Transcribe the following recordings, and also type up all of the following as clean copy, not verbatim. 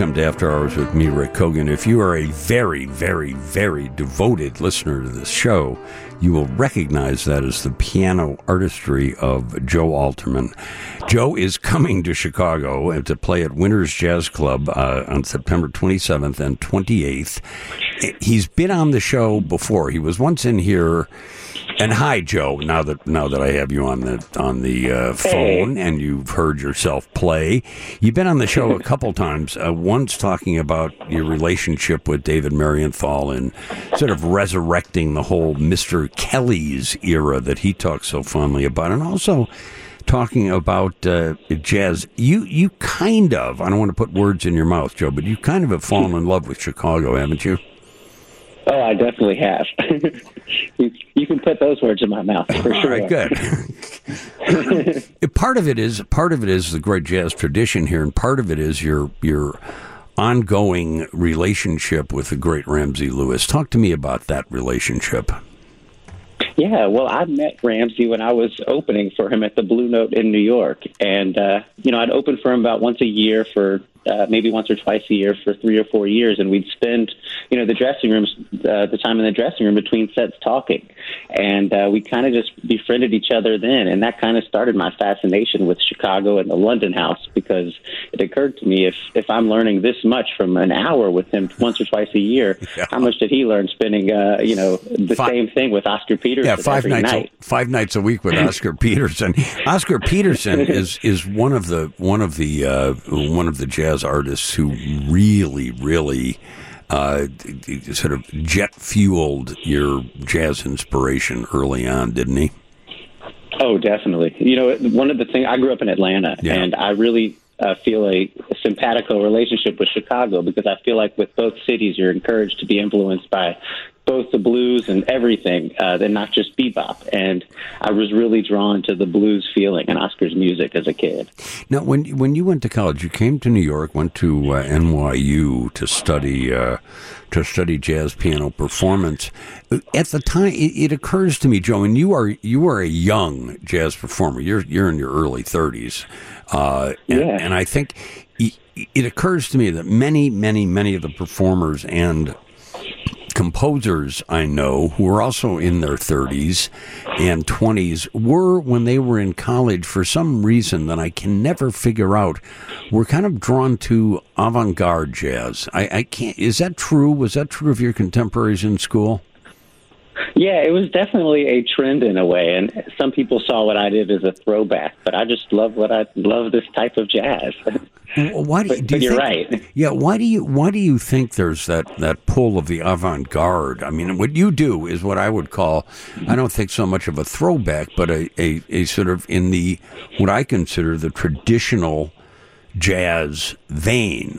welcome to After Hours with me, Rick Kogan. If you are a very, very, very devoted listener to this show, you will recognize that as the piano artistry of Joe Alterman. Joe is coming to Chicago to play at Winters Jazz Club on September 27th and 28th. He's been on the show before. He was once in here. And hi, Joe. Now that I have you on the phone and you've heard yourself play, you've been on the show a couple times. Once talking about your relationship with David Marienthal and sort of resurrecting the whole Mr. Kelly's era that he talks so fondly about, and also talking about jazz. You kind of, I don't want to put words in your mouth, Joe, but you kind of have fallen in love with Chicago, haven't you? Oh, I definitely have. You can put those words in my mouth for sure. All right, good. Part of it is the great jazz tradition here, and part of it is your ongoing relationship with the great Ramsey Lewis. Talk to me about that relationship. Yeah, well, I met Ramsey when I was opening for him at the Blue Note in New York, and I'd open for him about once a year for maybe once or twice a year for 3 or 4 years, and we'd spend, the dressing rooms, the time in the dressing room between sets talking, and we kind of just befriended each other then, and that kind of started my fascination with Chicago and the London House, because it occurred to me if I'm learning this much from an hour with him once or twice a year, how much did he learn spending, same thing with Oscar Peterson? Yeah, 5 nights a week with Oscar Peterson. Oscar Peterson is one of the jazz artists who really sort of jet fueled your jazz inspiration early on, didn't he? Oh, definitely. One of the things, I grew up in Atlanta, and I really feel a simpatico relationship with Chicago, because I feel like with both cities, you're encouraged to be influenced by both the blues and everything, then not just bebop. And I was really drawn to the blues feeling in Oscar's music as a kid. Now, when you went to college, you came to New York, went to NYU to study jazz piano performance. At the time, it occurs to me, Joe, and you are a young jazz performer. You're in your early 30s, and I think it occurs to me that many of the performers and composers I know who are also in their 30s and 20s were, when they were in college, for some reason that I can never figure out, were kind of drawn to avant-garde jazz. I can't. Is that true? Was that true of your contemporaries in school? Yeah, it was definitely a trend in a way, and some people saw what I did as a throwback, but I just love this type of jazz. Why do you're right. Yeah, why do you think there's that pull of the avant-garde? I mean, what you do is what I would call, I don't think so much of a throwback, but a sort of in the what I consider the traditional jazz vein,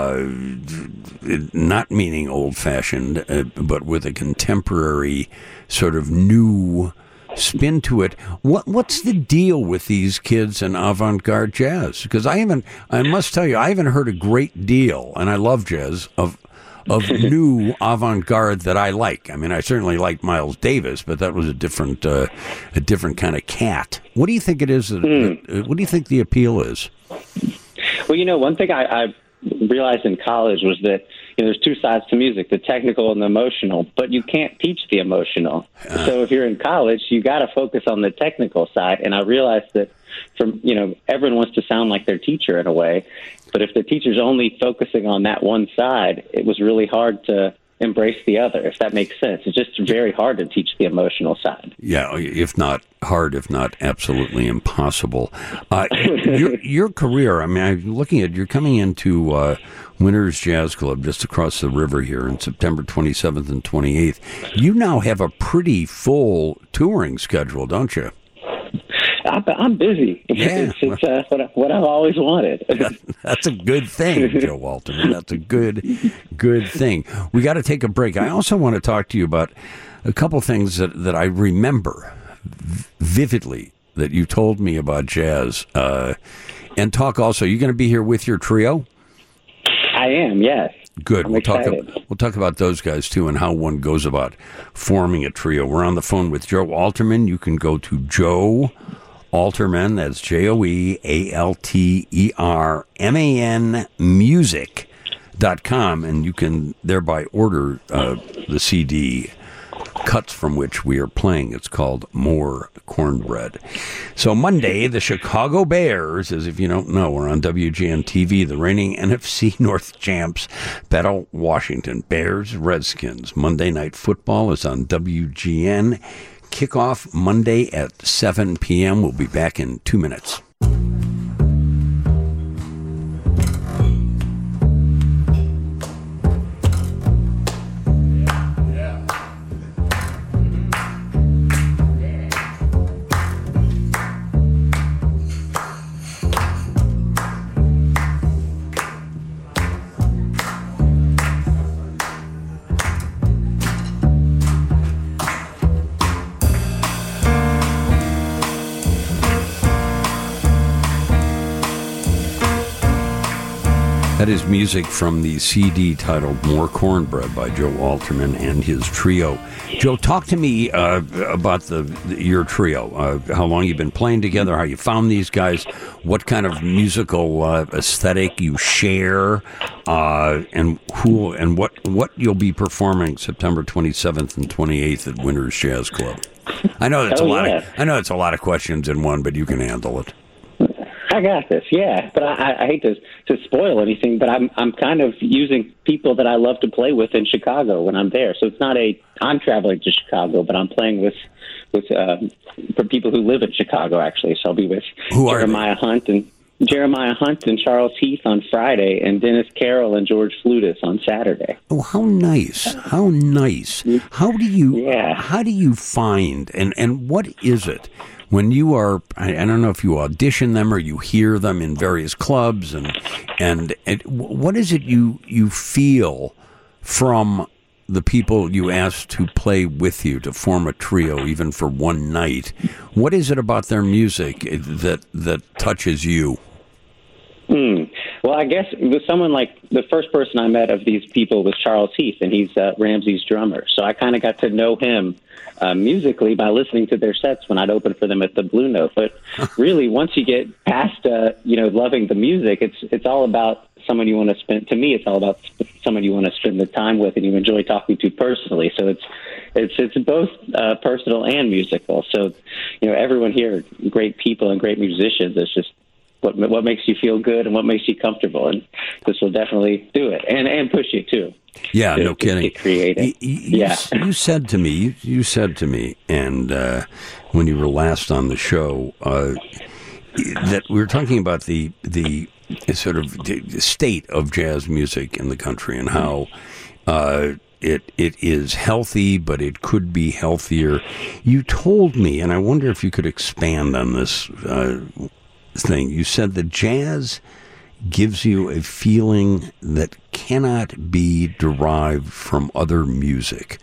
not meaning old-fashioned, but with a contemporary sort of new spin to it. What's the deal with these kids in avant-garde jazz? Because I must tell you, I haven't heard a great deal, and I love jazz, of new avant-garde that I like. I mean, I certainly like Miles Davis, but that was a different kind of cat. What do you think it is? What do you think the appeal is? Well, one thing I realized in college was that there's two sides to music, the technical and the emotional, but you can't teach the emotional. So if you're in college, you got to focus on the technical side. And I realized that everyone wants to sound like their teacher in a way, but if the teacher's only focusing on that one side, it was really hard to embrace the other, if that makes sense. It's just very hard to teach the emotional side. Yeah, if not hard, if not absolutely impossible. Your career, I mean, I'm looking at, you're coming into Winters Jazz Club just across the river here on September 27th and 28th. You now have a pretty full touring schedule, don't you? I'm busy. Yeah. It's what I've always wanted. That's a good thing, Joe Alterman. That's a good thing. We got to take a break. I also want to talk to you about a couple things that I remember vividly that you told me about jazz. And talk also, you're going to be here with your trio? I am, yes. Good. We'll talk about those guys, too, and how one goes about forming a trio. We're on the phone with Joe Alterman. You can go to Joe Alterman, that's JoeAlterman, JoeAlterman.com, and you can thereby order the CD, cuts from which we are playing. It's called More Cornbread. So Monday, the Chicago Bears, as if you don't know, are on WGN-TV, the reigning NFC North champs, battle Washington. Bears, Redskins. Monday Night Football is on WGN. Kickoff Monday at 7 p.m. We'll be back in 2 minutes. That is music from the CD titled More Cornbread by Joe Alterman and his trio. Joe, talk to me about your trio. How long you've been playing together, how you found these guys, what kind of musical aesthetic you share, and what you'll be performing September 27th and 28th at Winters Jazz Club. I know it's a lot of questions in one, but you can handle it. I got this, yeah. But I hate to spoil anything, but I'm kind of using people that I love to play with in Chicago when I'm there. So it's not I'm traveling to Chicago, but I'm playing with for people who live in Chicago, actually. So I'll be with Jeremiah Hunt and Charles Heath on Friday, and Dennis Carroll and George Flutis on Saturday. Oh, how nice! How nice! How do you find and what is it? When you are, I don't know if you audition them or you hear them in various clubs, and what is it you feel from the people you ask to play with you, to form a trio, even for one night? What is it about their music that touches you? Well, I guess with someone like the first person I met of these people was Charles Heath, and he's Ramsey's drummer. So I kind of got to know him musically by listening to their sets when I'd open for them at the Blue Note. But really, once you get past loving the music, it's all about someone you want to spend. To me, it's all about someone you want to spend the time with and you enjoy talking to personally. So it's both personal and musical. So everyone here, great people and great musicians. It's just what makes you feel good and what makes you comfortable, and this will definitely do it and push you too. Yeah, no kidding. Get creative. You said to me, and when you were last on the show, that we were talking about the sort of the state of jazz music in the country and how it is healthy, but it could be healthier. You told me, and I wonder if you could expand on this thing. You said that jazz gives you a feeling that cannot be derived from other music.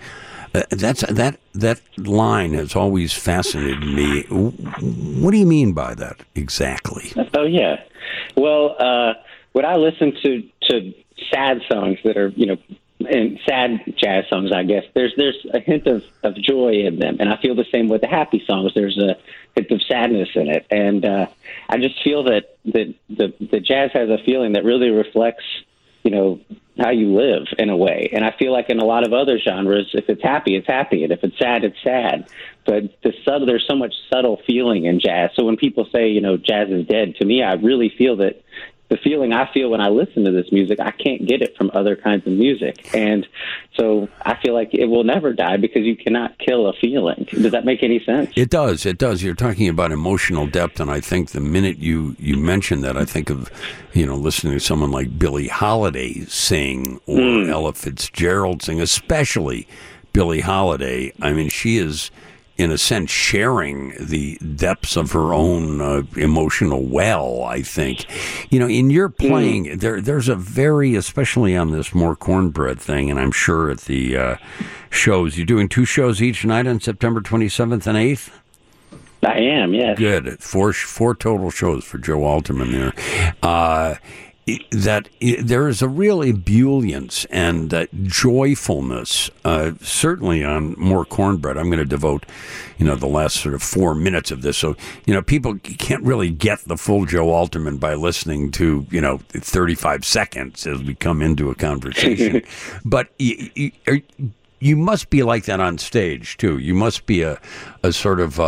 That line has always fascinated me. What do you mean by that exactly? Oh yeah. Well, when I listen to sad songs that are and sad jazz songs, I guess there's a hint of joy in them, and I feel the same with the happy songs. There's a hint of sadness in it, and I just feel that the jazz has a feeling that really reflects how you live in a way. And I feel like in a lot of other genres, if it's happy, it's happy, and if it's sad, it's sad. But there's so much subtle feeling in jazz. So when people say jazz is dead, to me, I really feel that the feeling I feel when I listen to this music, I can't get it from other kinds of music. And so I feel like it will never die because you cannot kill a feeling. Does that make any sense? It does. It does. You're talking about emotional depth, and I think the minute you mention that, I think of, listening to someone like Billie Holiday sing or Ella Fitzgerald sing, especially Billie Holiday. I mean, she is, in a sense, sharing the depths of her own emotional well, I think. In your playing, there's a very, especially on this More Cornbread thing, and I'm sure at the shows, you're doing 2 shows each night on September 27th and 8th? I am, yes. Good. Four total shows for Joe Alterman there. there is a real ebullience and joyfulness, certainly on More Cornbread. I'm going to devote, the last sort of 4 minutes of this. So, people can't really get the full Joe Alterman by listening to, 35 seconds as we come into a conversation. But you must be like that on stage, too. You must be a sort of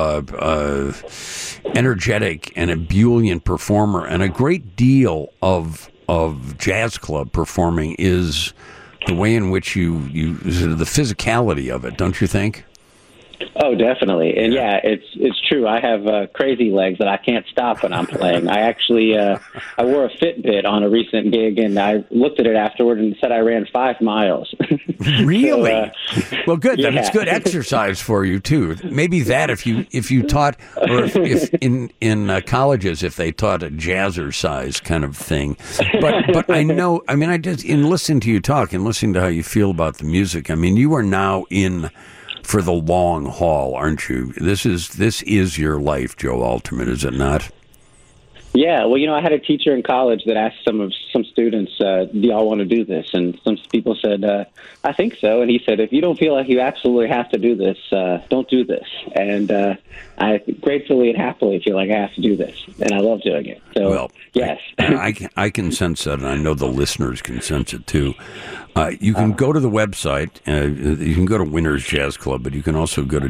energetic and ebullient performer. And a great deal of jazz club performing is the way in which you the physicality of it, don't you think? Oh, definitely. And yeah, it's true. I have crazy legs that I can't stop when I'm playing. I actually I wore a Fitbit on a recent gig, and I looked at it afterward and said I ran 5 miles. Really? Well, good. Yeah. Then it's good exercise for you too. Maybe that if you taught, or if in colleges, if they taught a jazzercise kind of thing. But I know. I mean, in listening to you talk and listening to how you feel about the music. I mean, you are now in for the long haul, aren't you? This is your life, Joe Alterman, is it not? Yeah, well, I had a teacher in college that asked some students, do y'all want to do this? And some people said, I think so. And he said, if you don't feel like you absolutely have to do this, don't do this. And I gratefully and happily feel like I have to do this. And I love doing it. So, well, yes. I can sense that, and I know the listeners can sense it, too. You can go to the website. You can go to Winners Jazz Club, but you can also go to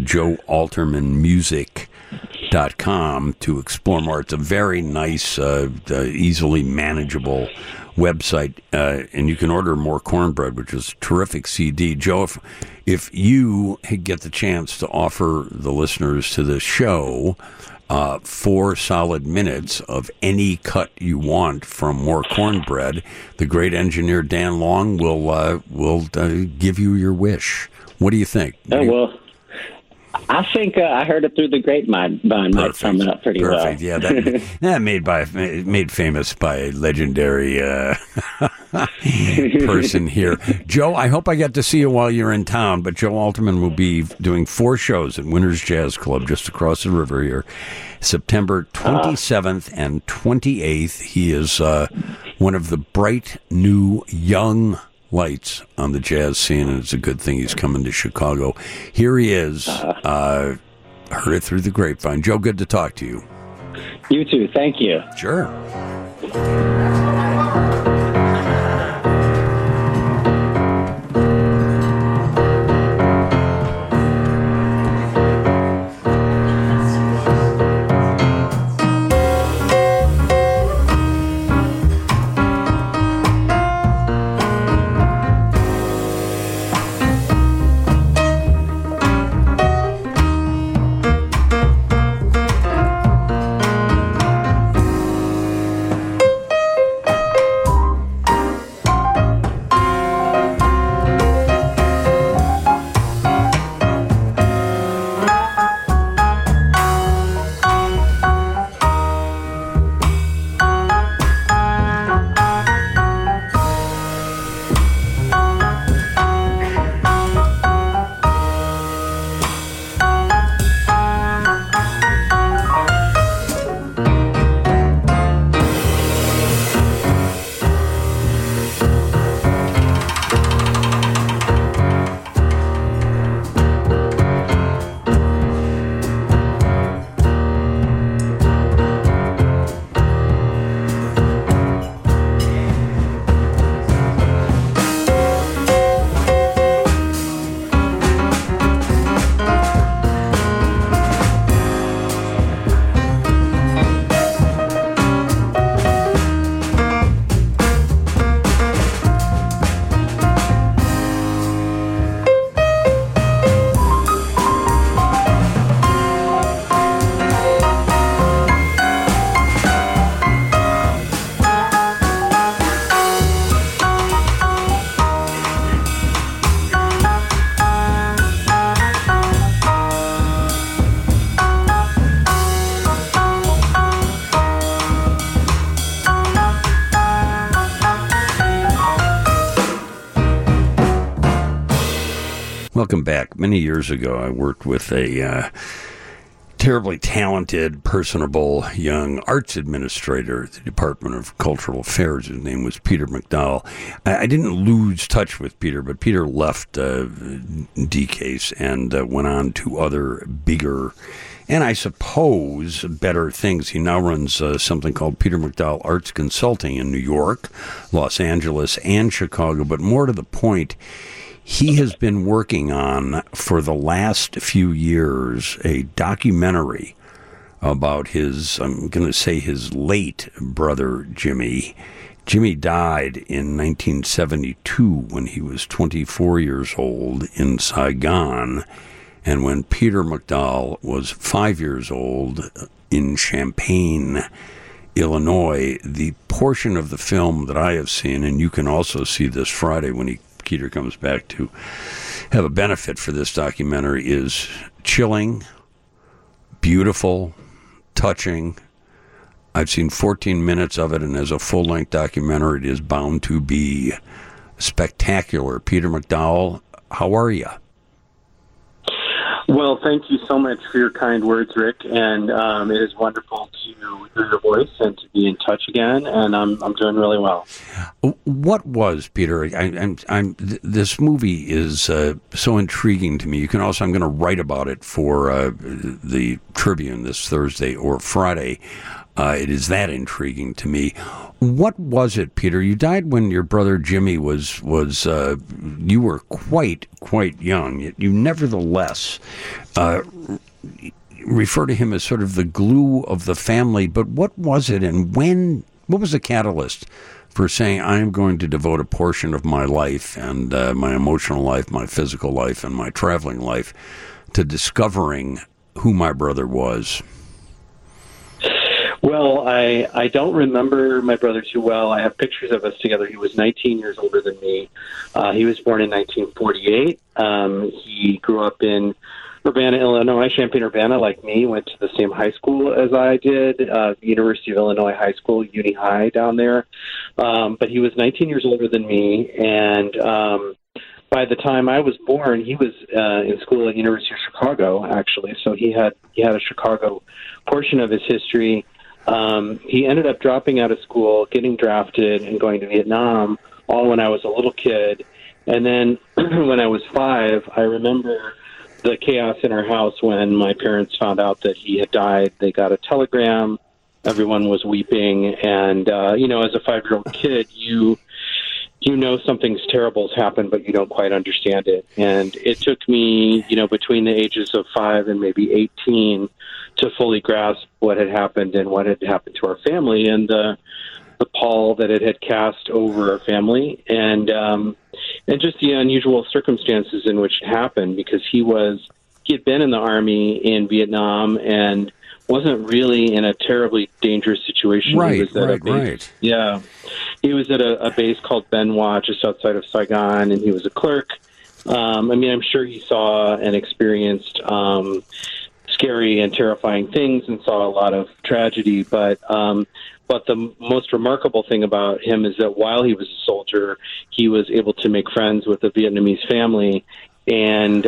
joealtermanmusic.com to explore more. It's a very nice, easily manageable website, and you can order More Cornbread, which is a terrific CD. Joe, if you get the chance to offer the listeners to the show 4 solid minutes of any cut you want from More Cornbread, the great engineer Dan Long will give you your wish. What do you think? Well, I think I heard it through the grapevine. Might sum it up pretty well. Yeah, that made famous by a legendary person here. Joe, I hope I get to see you while you're in town, but Joe Alterman will be doing 4 shows at Winners Jazz Club just across the river here, September 27th and 28th. He is one of the bright, new, young lights on the jazz scene, and it's a good thing he's coming to Chicago. Here he is. Heard it through the grapevine. Joe, good to talk to you. You too. Thank you. Sure. Welcome back. Many years ago, I worked with a terribly talented, personable young arts administrator at the Department of Cultural Affairs. His name was Peter MacDowell. I didn't lose touch with Peter, but Peter left DCASE and went on to other bigger and I suppose better things. He now runs something called Peter MacDowell Arts Consulting in New York, Los Angeles, and Chicago. But more to the point, he has been working on, for the last few years, a documentary about his, I'm going to say his late brother, Jimmy. Jimmy died in 1972 when he was 24 years old in Saigon. And when Peter MacDowell was 5 years old in Champaign, Illinois, the portion of the film that I have seen, and you can also see this Friday when Peter comes back to have a benefit for this documentary, is chilling, beautiful, touching. I've seen 14 minutes of it, and as a full-length documentary, it is bound to be spectacular. Peter MacDowell, how are you? Well, thank you so much for your kind words, Rick, and it is wonderful to hear your voice and to be in touch again, and I'm doing really well. What was, Peter, this movie is so intriguing to me. You can also, I'm going to write about it for the Tribune this Thursday or Friday. It is that intriguing to me. What was it, Peter? You died when your brother Jimmy was you were quite young. You nevertheless refer to him as sort of the glue of the family. But what was it, and what was the catalyst for saying, I am going to devote a portion of my life and my emotional life, my physical life, and my traveling life to discovering who my brother was? Well, I don't remember my brother too well. I have pictures of us together. He was 19 years older than me. He was born in 1948. He grew up in Urbana, Illinois, Champaign-Urbana, like me, went to the same high school as I did, University of Illinois High School, Uni High down there. But he was 19 years older than me, and by the time I was born, he was in school at University of Chicago, actually. So he had a Chicago portion of his history. He ended up dropping out of school, getting drafted, and going to Vietnam, all when I was a little kid. And then when I was 5, I remember the chaos in our house when my parents found out that he had died. They got a telegram. Everyone was weeping. And, as a 5-year-old kid, you know something's terrible has happened, but you don't quite understand it. And it took me, between the ages of 5 and maybe 18 to fully grasp what had happened and what had happened to our family and the pall that it had cast over our family and just the unusual circumstances in which it happened, because he had been in the Army in Vietnam and wasn't really in a terribly dangerous situation. Right, he was at a base, right. Yeah. He was at a base called Ben Hoa, just outside of Saigon, and he was a clerk. I'm sure he saw and experienced scary and terrifying things and saw a lot of tragedy, but the most remarkable thing about him is that while he was a soldier, he was able to make friends with a Vietnamese family, and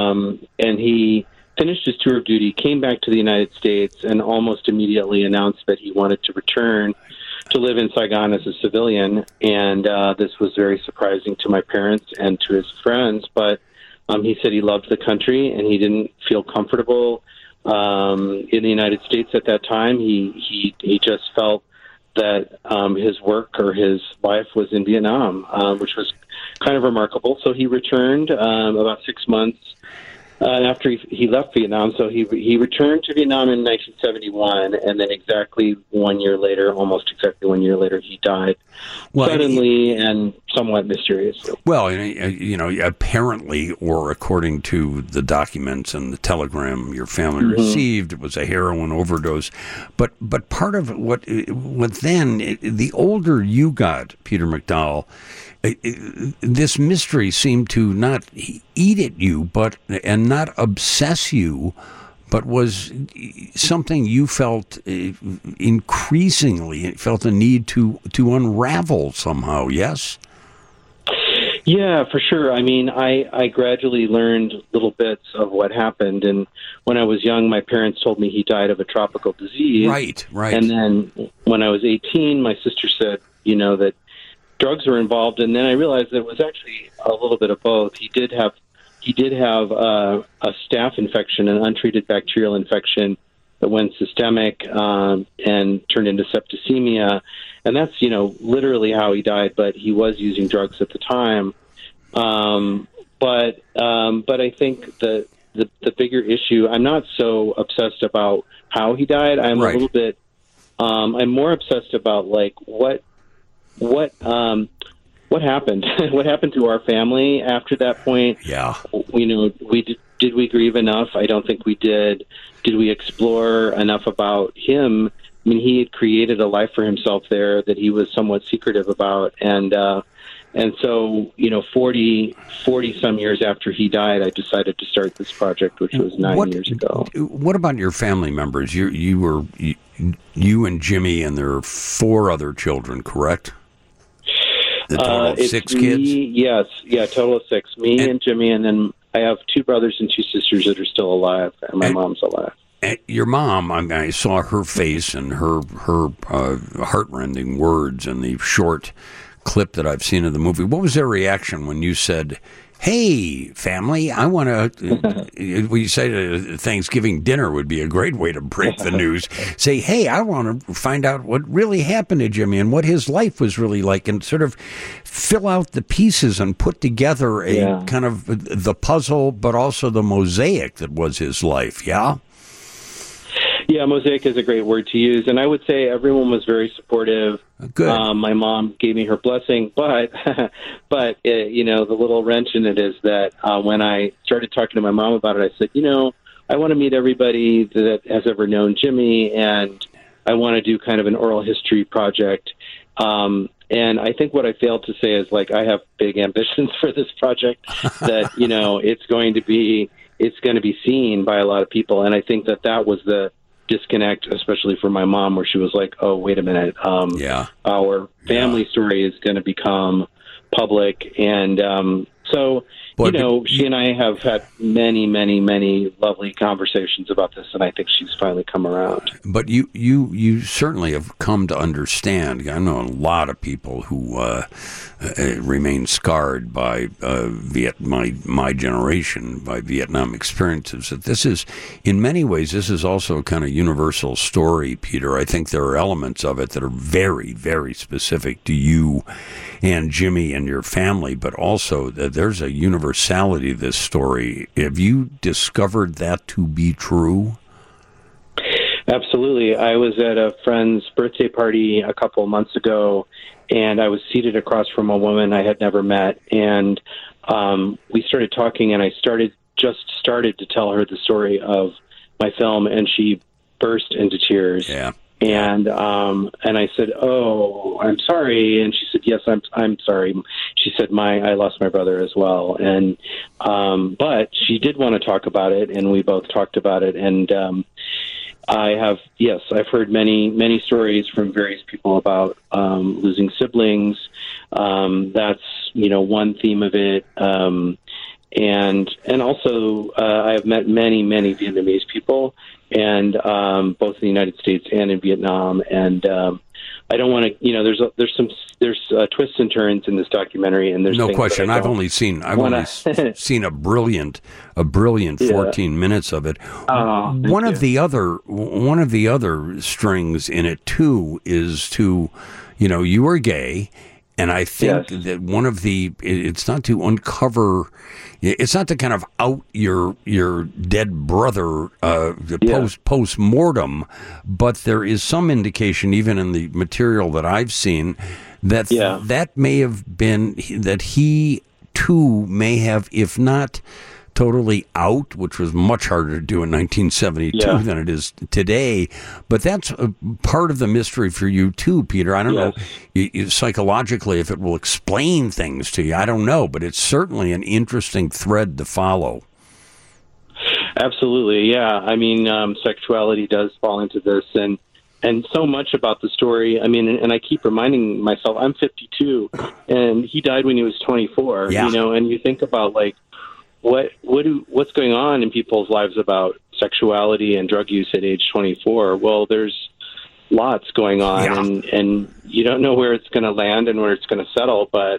he finished his tour of duty, came back to the United States, and almost immediately announced that he wanted to return to live in Saigon as a civilian. And this was very surprising to my parents and to his friends, but he said he loved the country and he didn't feel comfortable in the United States at that time. He just felt that his work or his life was in Vietnam, which was kind of remarkable. So he returned about 6 months after he left Vietnam. So he returned to Vietnam in 1971, and then almost exactly 1 year later, he died suddenly and somewhat mysteriously. Well, apparently, or according to the documents and the telegram your family received, it was a heroin overdose. But part of what then, the older you got, Peter MacDowell, this mystery seemed to not eat at you, and not obsess you, but was something you felt increasingly felt a need to unravel somehow. Yes. Yeah, for sure. I mean, I gradually learned little bits of what happened. And when I was young, my parents told me he died of a tropical disease. Right. And then when I was 18, my sister said, that drugs were involved. And then I realized that it was actually a little bit of both. He did have a staph infection, an untreated bacterial infection that went systemic and turned into septicemia. And that's, literally how he died, but he was using drugs at the time. But I think the bigger issue, I'm not so obsessed about how he died. I'm a little bit, I'm more obsessed about like what happened? What happened to our family after that point? Yeah. Did we grieve enough? I don't think we did. Did we explore enough about him? I mean, he had created a life for himself there that he was somewhat secretive about. And so, 40 some years after he died, I decided to start this project, which was 9 years ago. What about your family members? You and Jimmy, and there are 4 other children, correct? The total of 6 kids? Yes. Yeah, total of 6. Me and Jimmy, and then I have 2 brothers and 2 sisters that are still alive, and my mom's alive. Your mom, I saw her face and her heartrending words in the short clip that I've seen of the movie. What was their reaction when you said, "Hey, family, I want to"? You say Thanksgiving dinner would be a great way to break the news. Say, "Hey, I want to find out what really happened to Jimmy and what his life was really like," and sort of fill out the pieces and put together a kind of the puzzle, but also the mosaic that was his life. Yeah. Yeah, mosaic is a great word to use, and I would say everyone was very supportive. Good. My mom gave me her blessing, but the little wrench in it is that when I started talking to my mom about it, I said, I want to meet everybody that has ever known Jimmy, and I want to do kind of an oral history project. And I think what I failed to say is, like, I have big ambitions for this project. That it's going to be seen by a lot of people, and I think that was the disconnect, especially for my mom, where she was like, "Oh, wait a minute, our family story is going to become public," and so she and I have had many, many, many lovely conversations about this, and I think she's finally come around. But you certainly have come to understand. I know a lot of people who remain scarred by my generation, by Vietnam experiences. That this is, in many ways, this is also a kind of universal story, Peter. I think there are elements of it that are very, very specific to you and Jimmy and your family, but also that there's a universality to this story. Have you discovered that to be true? Absolutely. I was at a friend's birthday party a couple of months ago, and I was seated across from a woman I had never met, and we started talking, and I started to tell her the story of my film, and she burst into tears. Yeah. And I said, "Oh, I'm sorry." And she said, "Yes, I'm sorry." She said, I lost my brother as well. And but she did want to talk about it, and we both talked about it. And I've heard many stories from various people about losing siblings. That's one theme of it. And also I have met many Vietnamese people, and both in the United States and in Vietnam. And I don't want to, there's twists and turns in this documentary, and there's no question. I've only seen a brilliant 14 minutes of it. One of the other strings in it too is to, you are gay. And I think that one of it's not to uncover, it's not to kind of out your dead brother post-mortem, but there is some indication, even in the material that I've seen, that that may have been, that he too may have, if not totally out, which was much harder to do in 1972 than it is today. But that's a part of the mystery for you too, Peter. I don't know psychologically if it will explain things to you. I don't know, but it's certainly an interesting thread to follow. Absolutely, yeah. I mean, sexuality does fall into this, and and so much about the story. I mean, and I keep reminding myself, I'm 52, and he died when he was 24. Yeah. And you think about like what's going on in people's lives about sexuality and drug use at age 24. Well, there's lots going on, and you don't know where it's going to land and where it's going to settle. But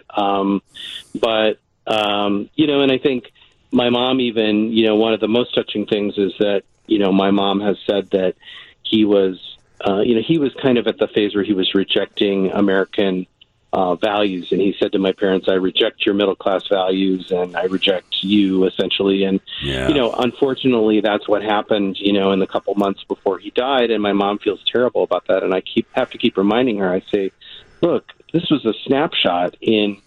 and I think my mom even, one of the most touching things is that, my mom has said that he was kind of at the phase where he was rejecting American values. And he said to my parents, I reject your middle class values and I reject you, essentially. And, unfortunately, that's what happened, in the couple months before he died. And my mom feels terrible about that. And I have to keep reminding her. I say, look, this was a snapshot in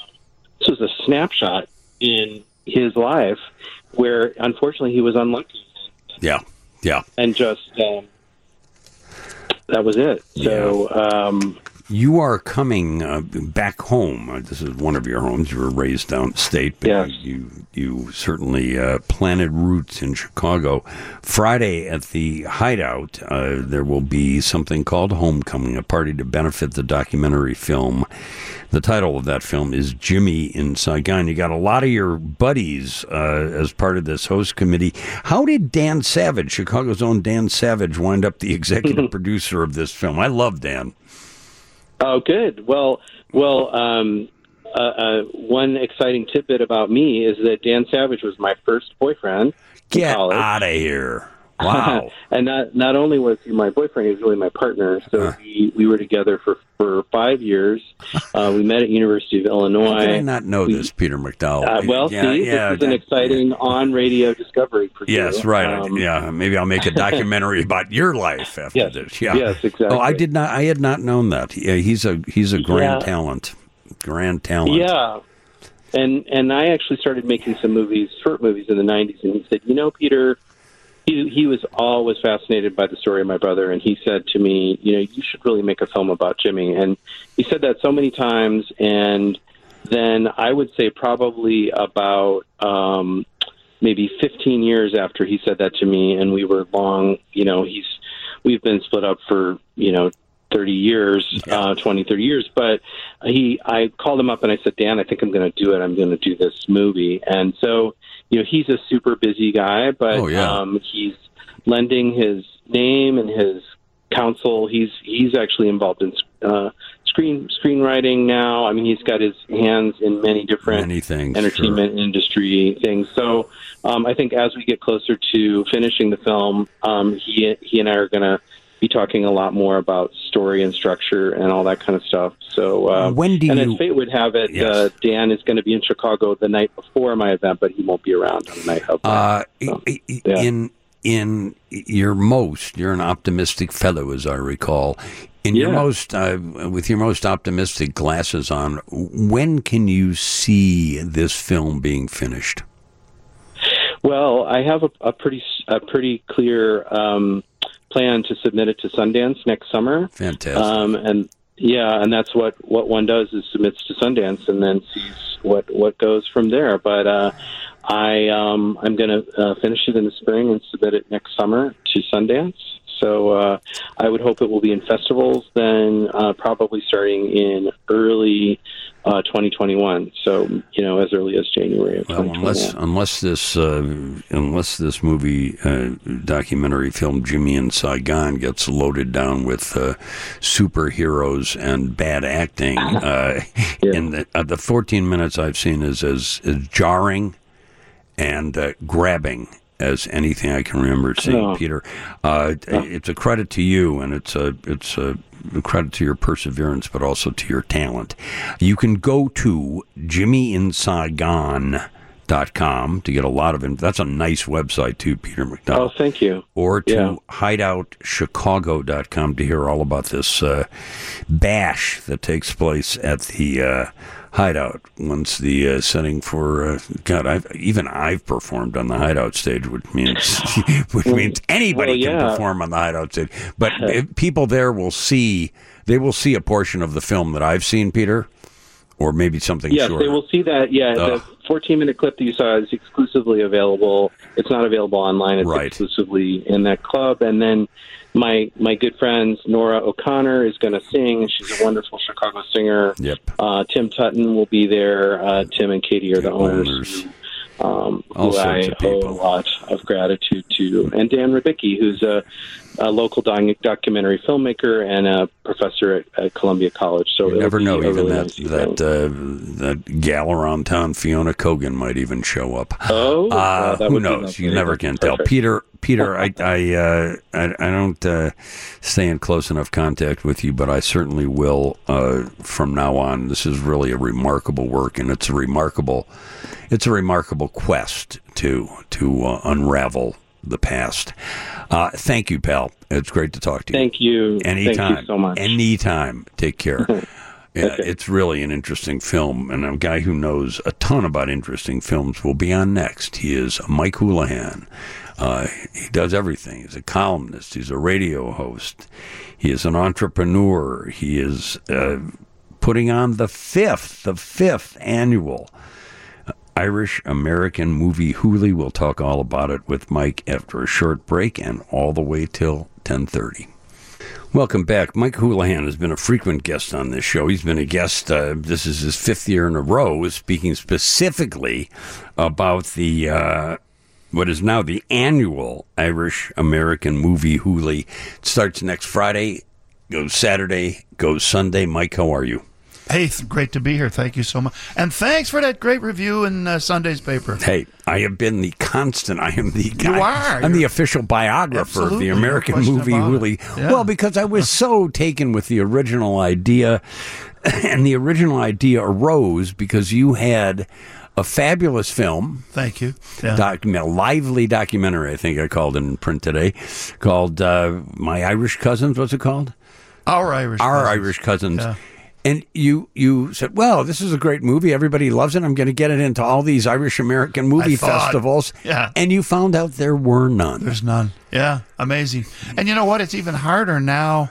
his life where, unfortunately, he was unlucky. Yeah. Yeah. And just, that was it. So, you are coming back home. This is one of your homes. You were raised downstate, but yes. you certainly planted roots in Chicago. Friday at the Hideout, there will be something called Homecoming, a party to benefit the documentary film. The title of that film is Jimmy in Saigon. You got a lot of your buddies as part of this host committee. How did Dan Savage, Chicago's own Dan Savage, wind up the executive producer of this film? I love Dan. Oh, good. Well, one exciting tidbit about me is that Dan Savage was my first boyfriend. Get out of here. Wow. And not only was he my boyfriend, he was really my partner. So we were together for 5 years. We met at University of Illinois. How did I not know this, Peter McDowell? This is an exciting on-radio discovery for you. Yes, right. Maybe I'll make a documentary about your life after this. Yeah. Yes, exactly. Oh, I had not known that. Yeah, he's a grand talent. Grand talent. Yeah. And I actually started making some short movies in the 90s, and he said, Peter, he was always fascinated by the story of my brother, and he said to me, you should really make a film about Jimmy. And he said that so many times, and then I would say probably about maybe 15 years after he said that to me, and we were long, we've been split up for, 30 years, 20, 30 years. But I called him up and I said, Dan, I think I'm going to do it. I'm going to do this movie. And so, he's a super busy guy, but he's lending his name and his counsel. He's actually involved in screenwriting now. I mean, he's got his hands in many things, entertainment industry things. So I think as we get closer to finishing the film, he and I are going to be talking a lot more about story and structure and all that kind of stuff. So, as fate would have it, Dan is going to be in Chicago the night before my event, but he won't be around on the night of. You're an optimistic fellow, as I recall. With your most optimistic glasses on, when can you see this film being finished? Well, I have a pretty clear plan to submit it to Sundance next summer. Fantastic. And that's what one does, is submits to Sundance and then sees what goes from there. But I'm going to finish it in the spring and submit it next summer to Sundance. So I would hope it will be in festivals then, probably starting in early 2021. So as early as January of 2021. Unless this movie documentary film Jimmy in Saigon gets loaded down with superheroes and bad acting, in the 14 minutes I've seen is as jarring and grabbing as anything I can remember seeing, Peter. It's a credit to you, and it's a credit to your perseverance, but also to your talent. You can go to JimmyInSaigon.com to get a lot of that's a nice website too, Peter McDowell. Oh, thank you. Or to HideoutChicago.com to hear all about this bash that takes place at the Hideout. Once the setting for I've performed on the Hideout stage, which means anybody can perform on the Hideout stage. But people there will see a portion of the film that I've seen, Peter, or maybe something shorter. Yes, they will see that. Yeah, the 14-minute clip that you saw is exclusively available. It's not available online. It's exclusively in that club. And then my good friend Nora O'Connor is going to sing. She's a wonderful Chicago singer. Yep. Tim Tutton will be there. Tim and Katie are the owners. Who I owe a lot of gratitude to. And Dan Ribicki, who's a local documentary filmmaker and a professor at Columbia College. So you never know, even really that gal around town, Fiona Kogan, might even show up. Who knows? You never can tell. Peter, I don't stay in close enough contact with you, but I certainly will from now on. This is really a remarkable work, and it's a remarkable quest to unravel the past. Thank you, pal. It's great to talk to you. Thank you. Anytime. Thank you so much. Anytime. Take care. Yeah, Okay. It's really an interesting film, and a guy who knows a ton about interesting films will be on next. He is Mike Houlihan. He does everything. He's a columnist. He's a radio host. He is an entrepreneur. He is putting on the fifth annual Irish American Movie Hoolie. We'll talk all about it with Mike after a short break and all the way till 10:30. Welcome back. Mike Houlihan has been a frequent guest on this show. He's been a guest, this is his 5th year in a row, speaking specifically about the what is now the annual Irish American Movie Hoolie. It starts next Friday, goes Saturday, goes Sunday. Mike, how are you? Hey, great to be here. Thank you so much. And thanks for that great review in Sunday's paper. Hey, I have been the constant. I am the guy. You are. I'm the official biographer of the American Movie Hoolie. Yeah. Well, because I was so taken with the original idea, and the original idea arose because you had a fabulous film. Thank you. Yeah. A lively documentary, I think I called it in print today, called My Irish Cousins. What's it called? Our Irish Cousins. Yeah. And you said, well, this is a great movie. Everybody loves it. I'm going to get it into all these Irish-American movie festivals. Yeah. And you found out there were none. There's none. Yeah, amazing. And you know what? It's even harder now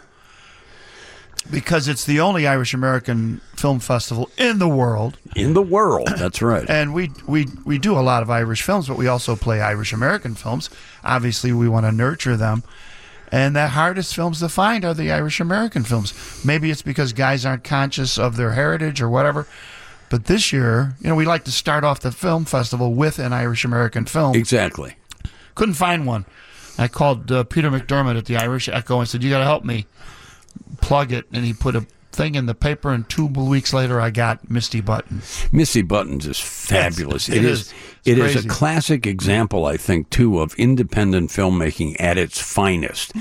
because it's the only Irish-American film festival in the world. In the world, that's right. And we do a lot of Irish films, but we also play Irish-American films. Obviously, we want to nurture them. And the hardest films to find are the Irish-American films. Maybe it's because guys aren't conscious of their heritage or whatever. But this year, we like to start off the film festival with an Irish-American film. Exactly. Couldn't find one. I called Peter McDermott at the Irish Echo and said, you got to help me plug it. And he put a thing in the paper, and 2 weeks later, I got Misty Buttons. Misty Buttons is fabulous. It is a classic example, I think, too, of independent filmmaking at its finest.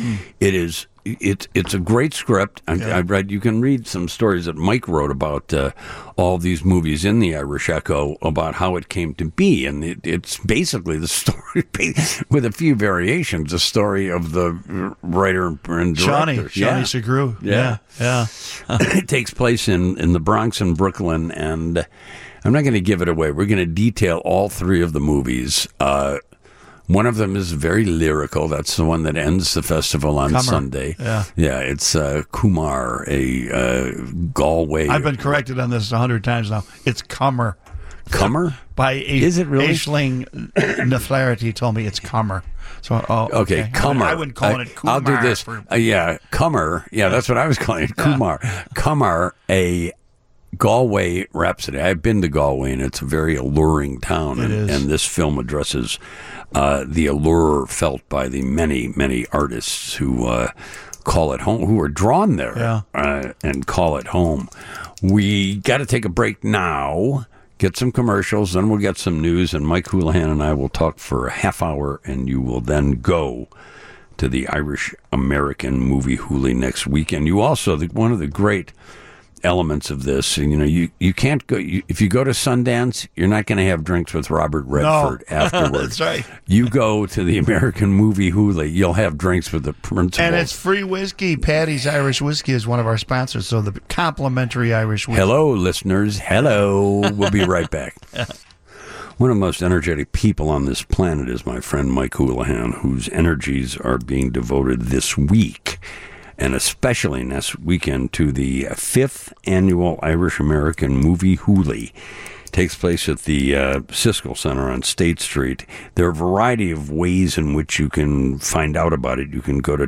It's a great script. I read. You can read some stories that Mike wrote about all these movies in the Irish Echo about how it came to be, and it's basically the story with a few variations. The story of the writer and director, Shawnee Segru. Yeah. It takes place in the Bronx and Brooklyn, and I'm not going to give it away. We're going to detail all 3 of the movies. One of them is very lyrical. That's the one that ends the festival on Sunday. Yeah, it's Kumar, a Galway. I've been corrected on this 100 times now. It's Cummer. Cummer? Is it really? Aisling Neflarity told me it's Cummer. So, okay, Cummer. I wouldn't call it Kumar. I'll do this. Cummer. Yeah, that's what I was calling it. Kumar. Cummer, a Galway Rhapsody. I've been to Galway, and it's a very alluring town. It is. And this film addresses the allure felt by the many, many artists who call it home, who are drawn there and call it home. We got to take a break now, get some commercials, then we'll get some news, and Mike Houlihan and I will talk for a half hour, and you will then go to the Irish American Movie Hoolie next weekend. You also, one of the great elements of this, you can't go, if you go to Sundance, you're not going to have drinks with Robert Redford afterwards. That's right. You go to the American Movie Hoolie, you'll have drinks with the principal. And it's free whiskey. Patty's Irish Whiskey is one of our sponsors, so the complimentary Irish whiskey. Hello, listeners. Hello. We'll be right back. One of the most energetic people on this planet is my friend Mike Houlihan, whose energies are being devoted this week, and especially next weekend, to the 5th annual Irish American Movie Hoolie. Takes place at the Siskel Center on State Street. There are a variety of ways in which you can find out about it. You can go to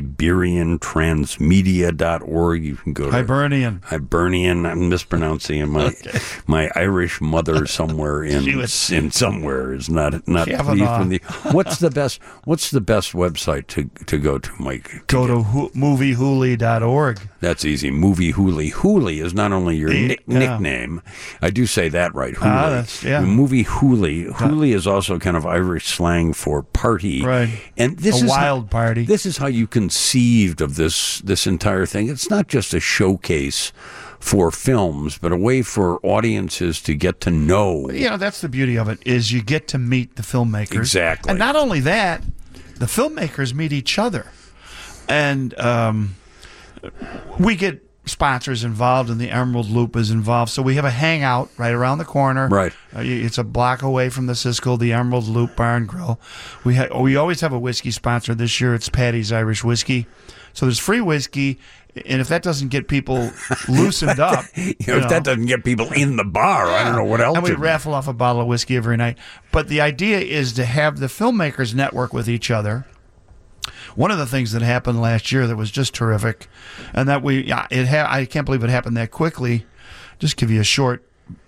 HibernianTransmedia.org. You can go to Hibernian. I'm mispronouncing it. My Irish mother somewhere in somewhere is not pleased with me. What's the best website to go to, Mike? Go to moviehooli.org. That's easy. Movie Hooli. Hooli is not only your nickname. I do say that right. Hooli. Movie Hooli. Hooli is also kind of Irish slang for party. Right. And this is wild party. This is how you conceived of this entire thing. It's not just a showcase for films, but a way for audiences to get to know. That's the beauty of it, is you get to meet the filmmakers. Exactly. And not only that, the filmmakers meet each other. And we get sponsors involved, and the Emerald Loop is involved. So we have a hangout right around the corner. Right. It's a block away from the Siskel, the Emerald Loop Bar and Grill. We always have a whiskey sponsor. This year it's Patty's Irish Whiskey. So there's free whiskey, and if that doesn't get people loosened up... if that doesn't get people in the bar, I don't know what else. And we raffle off a bottle of whiskey every night. But the idea is to have the filmmakers network with each other. One of the things that happened last year that was just terrific, and that I can't believe it happened that quickly. Just give you a short,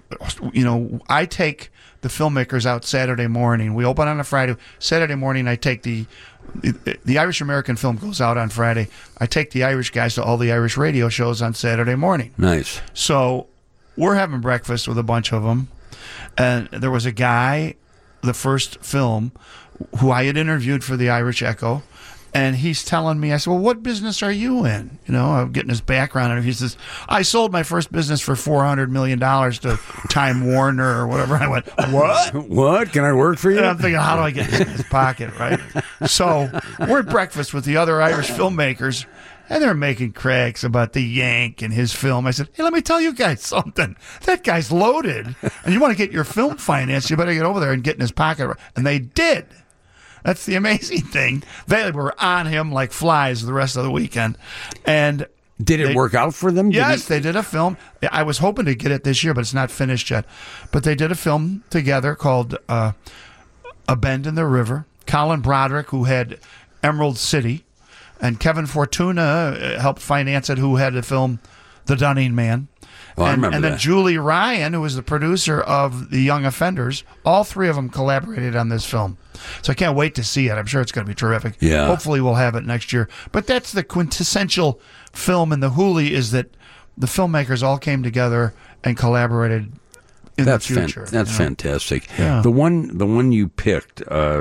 I take the filmmakers out Saturday morning. We open on a Friday. Saturday morning, I take the Irish American film goes out on Friday. I take the Irish guys to all the Irish radio shows on Saturday morning. Nice. So we're having breakfast with a bunch of them, and there was a guy, the first film, who I had interviewed for the Irish Echo. And he's telling me, I said, well, what business are you in? I'm getting his background. And he says, I sold my first business for $400 million to Time Warner or whatever. I went, what? What? Can I work for you? And I'm thinking, how do I get this in his pocket, right? So we're at breakfast with the other Irish filmmakers, and they're making cracks about the Yank and his film. I said, hey, let me tell you guys something. That guy's loaded. And you want to get your film financed, you better get over there and get in his pocket. And they did. That's the amazing thing. They were on him like flies the rest of the weekend. And did it work out for them? Yes, they did a film. I was hoping to get it this year, but it's not finished yet. But they did a film together called A Bend in the River. Colin Broderick, who had Emerald City, and Kevin Fortuna helped finance it, who had the film The Dunning Man. Oh, I remember and then that. Julie Ryan, who was the producer of The Young Offenders, all three of them collaborated on this film. So I can't wait to see it. I'm sure it's going to be terrific. Yeah. Hopefully we'll have it next year. But that's the quintessential film in the Hooli, is that the filmmakers all came together and collaborated in the future. That's fantastic. Yeah. The one you picked,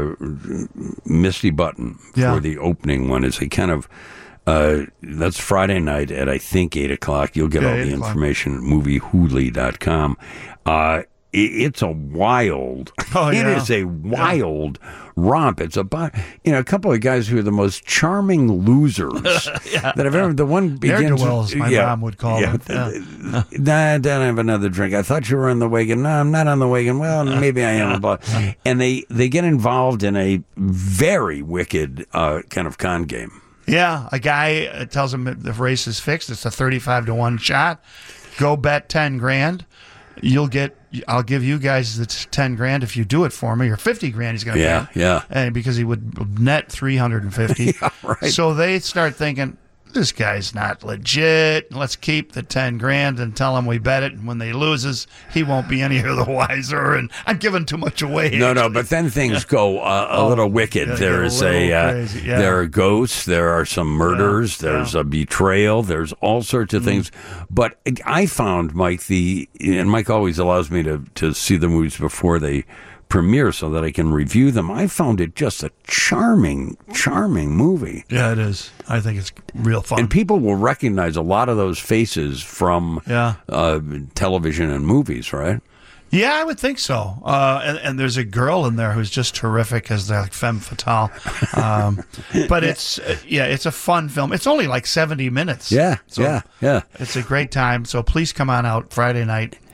Misty Button, for the opening one, is a kind of... that's Friday night at, I think, 8 o'clock. You'll get all the information at moviehooli.com. It's a wild, it is a wild romp. It's about, a couple of guys who are the most charming losers that I've ever, the one begins, Ne'er-do-wells, my mom would call them. Then I have another drink. I thought you were on the wagon. No, I'm not on the wagon. Well, maybe I am. And they get involved in a very wicked kind of con game. Yeah, a guy tells him the race is fixed. It's a 35-1 shot. Go bet $10,000. I'll give you guys the $10,000 if you do it for me, or $50,000 he's going to bet. Yeah. And because he would net $350. Yeah, right. So they start thinking, this guy's not legit. Let's keep the $10,000 and tell him we bet it. And when they loses, he won't be any the wiser. And I'm giving too much away. No, but then things go a little wicked. There is there are ghosts. There are some murders. There's a betrayal. There's all sorts of things. But I found, Mike, and Mike always allows me to see the movies before they premiere so that I can review them. I found it just a charming movie. Yeah, it is. I think it's real fun. And people will recognize a lot of those faces from television and movies, right? Yeah, I would think so. And there's a girl in there who's just terrific as the femme fatale. But it's a fun film. It's only like 70 minutes. Yeah. It's a great time. So please come on out Friday night.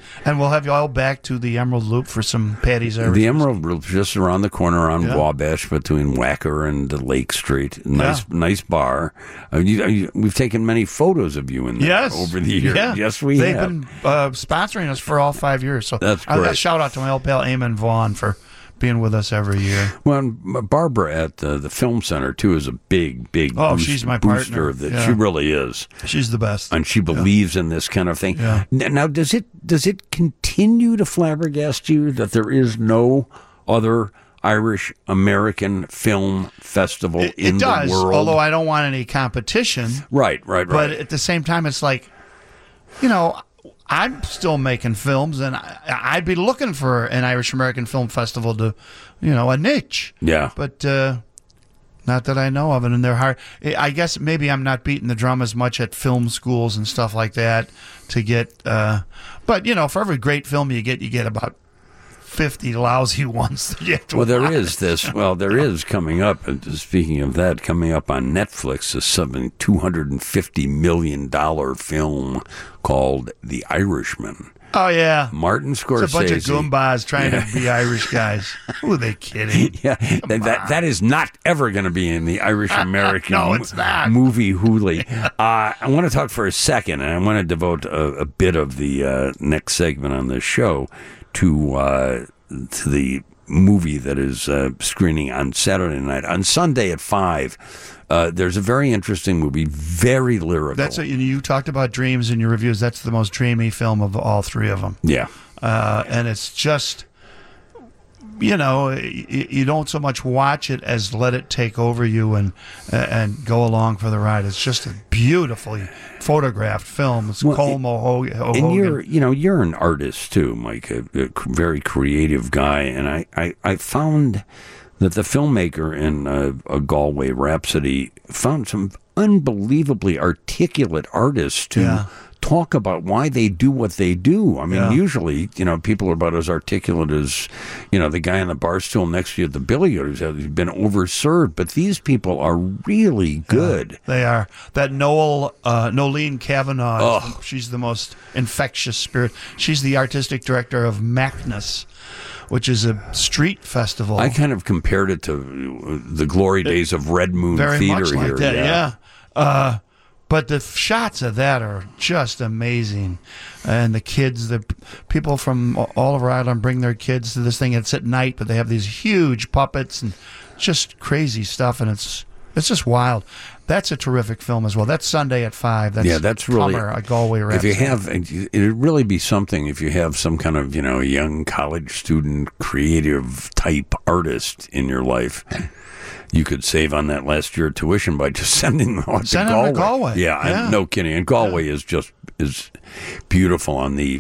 And we'll have you all back to the Emerald Loop for some Patty's Irish. The Emerald Loop just around the corner on Yeah. Wabash between Wacker and Lake Street. Nice bar. We've taken many photos of you in there over the years. Yeah. Yes, we They've have. been sponsoring us for all 5 years. So That's I'll great. shout out to my old pal Eamon Vaughn for being with us every year. Well, Barbara at the Film Center, too, is a big she's my booster partner. of that. Yeah. She really is. She's the best. And she believes in this kind of thing. Yeah. Now, does it continue to flabbergast you that there is no other Irish American film festival in it does, the world? although I don't want any competition. Right. But at the same time, it's like, I'm still making films, and I'd be looking for an Irish American Film Festival to, a niche. Yeah. But not that I know of, and they're hard. I guess maybe I'm not beating the drum as much at film schools and stuff like that to get. But for every great film you get about 50 lousy ones that you have to Well, there watch. is this. Well, there is coming up. Speaking of that, coming up on Netflix is something $250 million film called The Irishman. Oh yeah, Martin Scorsese. it's a bunch of Goombas trying to be Irish guys. Who are they kidding? Yeah, that is not ever going to be in the Irish American No, it's not. movie Hooli. I want to talk for a second, and I want to devote a bit of the next segment on this show to the movie that is screening on Saturday night. On Sunday at 5, there's a very interesting movie, very lyrical. That's what you talked about dreams in your reviews. That's the most dreamy film of all three of them. Yeah. And it's just, you don't so much watch it as let it take over you and go along for the ride. It's just a beautifully photographed film. It's Colm O'Hogan. And you're an artist too, Mike, a very creative guy. And I found that the filmmaker in a Galway Rhapsody found some unbelievably articulate artists to talk about why they do what they do. I mean, usually, people are about as articulate as, the guy on the bar stool next to you at the billiards who's been overserved. But these people are really good. They are. That Nolene Kavanagh, she's the most infectious spirit. She's the artistic director of Macness, which is a street festival. I kind of compared it to the glory days of Red Moon Very Theater much like here. that, yeah. But the shots of that are just amazing. And the kids, the people from all over Ireland bring their kids to this thing. It's at night, but they have these huge puppets and just crazy stuff. And it's just wild. That's a terrific film as well. That's Sunday at 5. That's really a Galway Rhapsody. If you have, it'd really be something if you have some kind of young college student, creative type artist in your life. You could save on that last year tuition by just sending them out to Galway. Them to Galway. Yeah. No kidding. And Galway is beautiful on the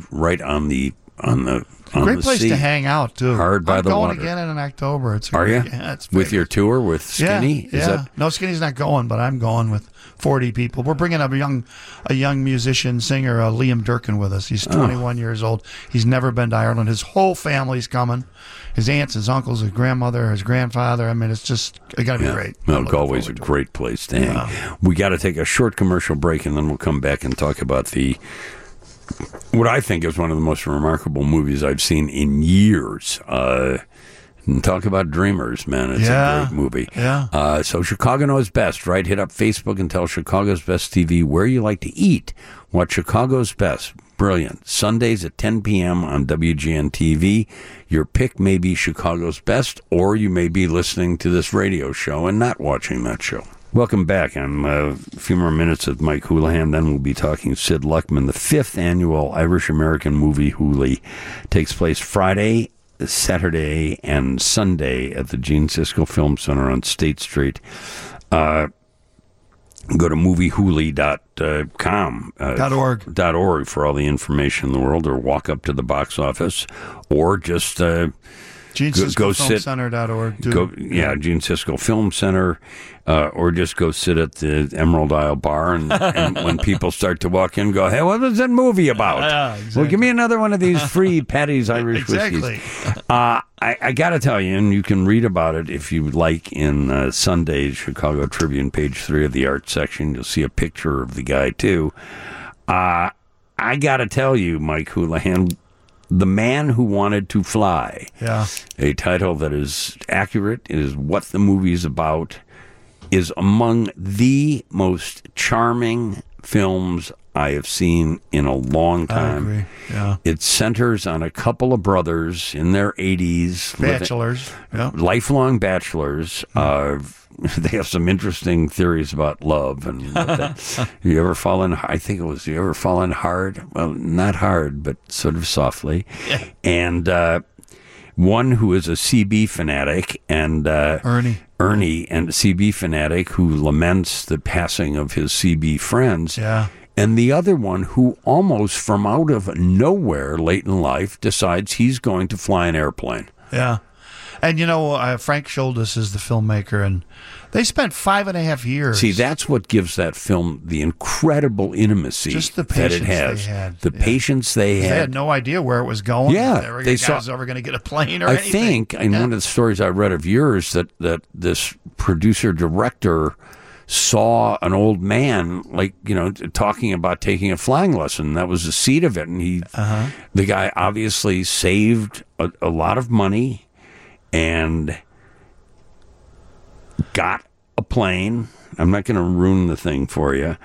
Great place sea. to hang out too. Hard by the going water. again in October. Are you? Yeah, it's with big. your tour with Skinny? Yeah. No, Skinny's not going, but I'm going with 40 people. We're bringing up a young musician, singer, Liam Durkin, with us. He's 21 years old. He's never been to Ireland. His whole family's coming. His aunts, his uncles, his grandmother, his grandfather. I mean, it's got to be great. No, Galway's a great place to hang. We got to take a short commercial break, and then we'll come back and talk about what I think is one of the most remarkable movies I've seen in years. And talk about dreamers, man. It's a great movie. Yeah. So Chicago Knows Best, right? Hit up Facebook and tell Chicago's Best TV where you like to eat. Watch Chicago's Best. Brilliant. Sundays at 10 p.m. on WGN TV. Your pick may be Chicago's Best, or you may be listening to this radio show and not watching that show. Welcome back. I'm a few more minutes with Mike Houlihan. Then we'll be talking Sid Luckman. The 5th annual Irish American Movie Hooli takes place Friday, Saturday, and Sunday at the Gene Siskel Film Center on State Street. Go to moviehooli.com. .org for all the information in the world, or walk up to the box office, or just go sit. GeneSiskelFilmCenter.org. Gene Siskel Film Center, or just go sit at the Emerald Isle Bar, and when people start to walk in, go, hey, what was that movie about? Exactly. Well, give me another one of these free Patty's Irish Exactly. whiskeys. I got to tell you, and you can read about it if you like in Sunday's Chicago Tribune, page 3 of the art section. You'll see a picture of the guy, too. I got to tell you, Mike Houlihan, The Man Who Wanted to Fly. Yeah. A title that is accurate, is what the movie is about, is among the most charming films I have seen in a long time. I agree. Yeah. It centers on a couple of brothers in their 80s. Bachelors. Yeah. Lifelong bachelors. They have some interesting theories about love. And you ever fallen? I think it was, you ever fallen hard? Well, not hard, but sort of softly. Yeah. And one who is a CB fanatic, and Ernie, and a CB fanatic who laments the passing of his CB friends. Yeah. And the other one who almost from out of nowhere late in life decides he's going to fly an airplane. Yeah. And, Frank Schultes is the filmmaker, and they spent 5.5 years. See, that's what gives that film the incredible intimacy Just the that it patience has. they had. The patience they had. They had no idea where it was going. Yeah. They was ever going to get a plane or I anything. think, in one of the stories I read of yours, that this producer-director saw an old man, talking about taking a flying lesson. That was the seed of it. And the guy obviously saved a lot of money and got a plane. I'm not going to ruin the thing for you.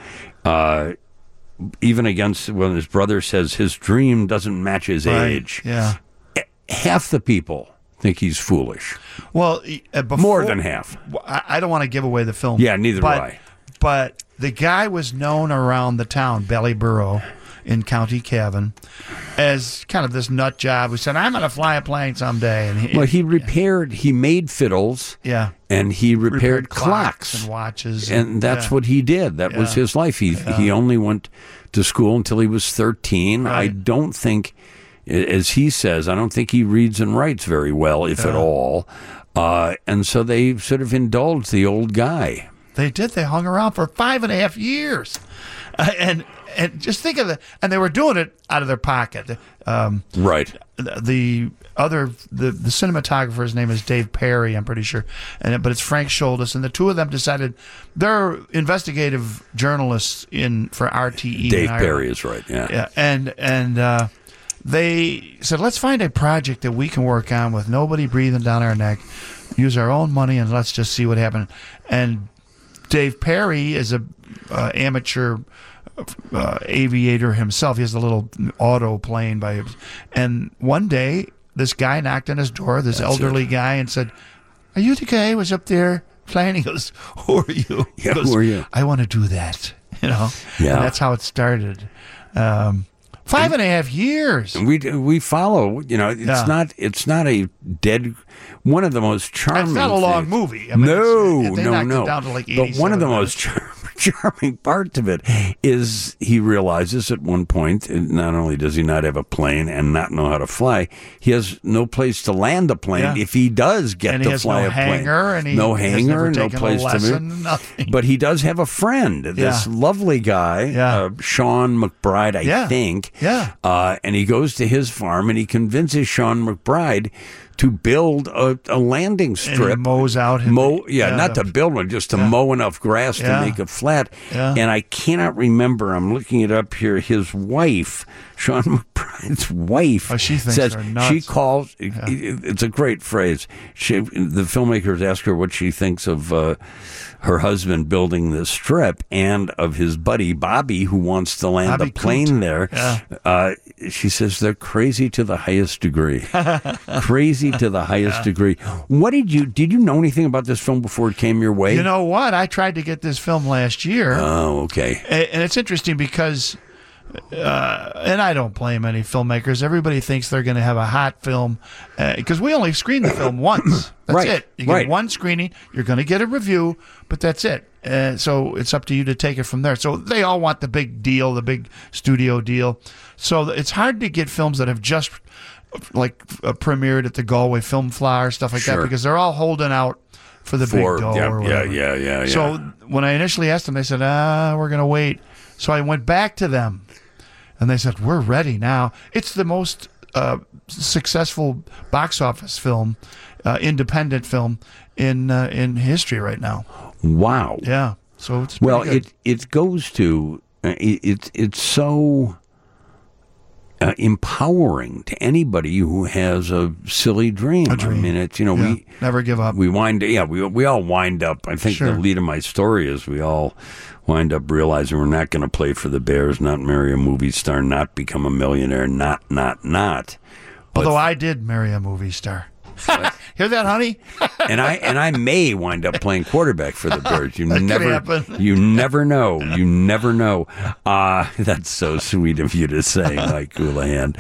Even against when his brother says his dream doesn't match his age. Yeah. Half the people think he's foolish. Well, more than half. I don't want to give away the film. Yeah, neither do I. But the guy was known around the town, Ballyborough, in County Cavan, as kind of this nut job who said, "I'm going to fly a plane someday." And he made fiddles. Yeah. And he repaired clocks and watches. And that's what he did. That was his life. He only went to school until he was 13. Right. I don't think, as he says, I don't think he reads and writes very well, if at all. And so they sort of indulged the old guy. They did. They hung around for 5.5 years. And just think of and they were doing it out of their pocket. Right. The cinematographer's name is Dave Perry, I'm pretty sure, but it's Frank Schultes, and the two of them decided they're investigative journalists for RTE. Dave Perry is right. Yeah. And they said, let's find a project that we can work on with nobody breathing down our neck, use our own money, and let's just see what happens. And Dave Perry is a amateur aviator himself. He has a little auto plane and one day this guy knocked on his door, this elderly guy, and said, "Are you the guy who was up there flying?" He goes, "Who are you?" Yeah, who are you? "I want to do that." Yeah. And that's how it started. 5.5 years. We follow. It's not a dead. One of the most charming. It's not a long movie. I mean, no. It down to like 87 But one of the minutes. most charming parts of it is he realizes at one point, not only does he not have a plane and not know how to fly, he has no place to land a plane if he does get to fly a plane. No hangar, no place to move. But he does have a friend, this lovely guy, Sean McBride, I think. Yeah. And he goes to his farm and he convinces Sean McBride to build a landing strip. And he mows out not to build one, just to mow enough grass to make it flat. Yeah. And I cannot remember, I'm looking it up here, his wife, Sean McBride's wife, she thinks says, they're nuts. she calls, it's a great phrase, the filmmakers ask her what she thinks of her husband building this strip and of his buddy Bobby, who wants to land a plane there. Yeah. She says they're crazy to the highest degree. Crazy to the highest degree. Did you know anything about this film before it came your way? You know what? I tried to get this film last year. Oh, okay. And it's interesting because, and I don't blame any filmmakers. Everybody thinks they're going to have a hot film because we only screen the film once. That's it. You get one screening. You're going to get a review, but that's it. So it's up to you to take it from there. So they all want the big deal, the big studio deal. So it's hard to get films that have just premiered at the Galway Film Flower, stuff like that, because they're all holding out for the big dough or whatever. Yeah. So when I initially asked them, they said, we're going to wait. So I went back to them, and they said, we're ready now. It's the most successful box office film, independent film in history right now. Wow. Yeah. So it's well, good. it goes to it's so. empowering to anybody who has a silly dream. A dream. I mean, it's, we never give up. We we all wind up. I think Sure. the lead of my story is we all wind up realizing we're not going to play for the Bears, not marry a movie star, not become a millionaire, not. Although I did marry a movie star. Hear that, honey? and I may wind up playing quarterback for the Bears. You That could never happen. you never know. You never know. That's so sweet of you to say, Mike Houlihan.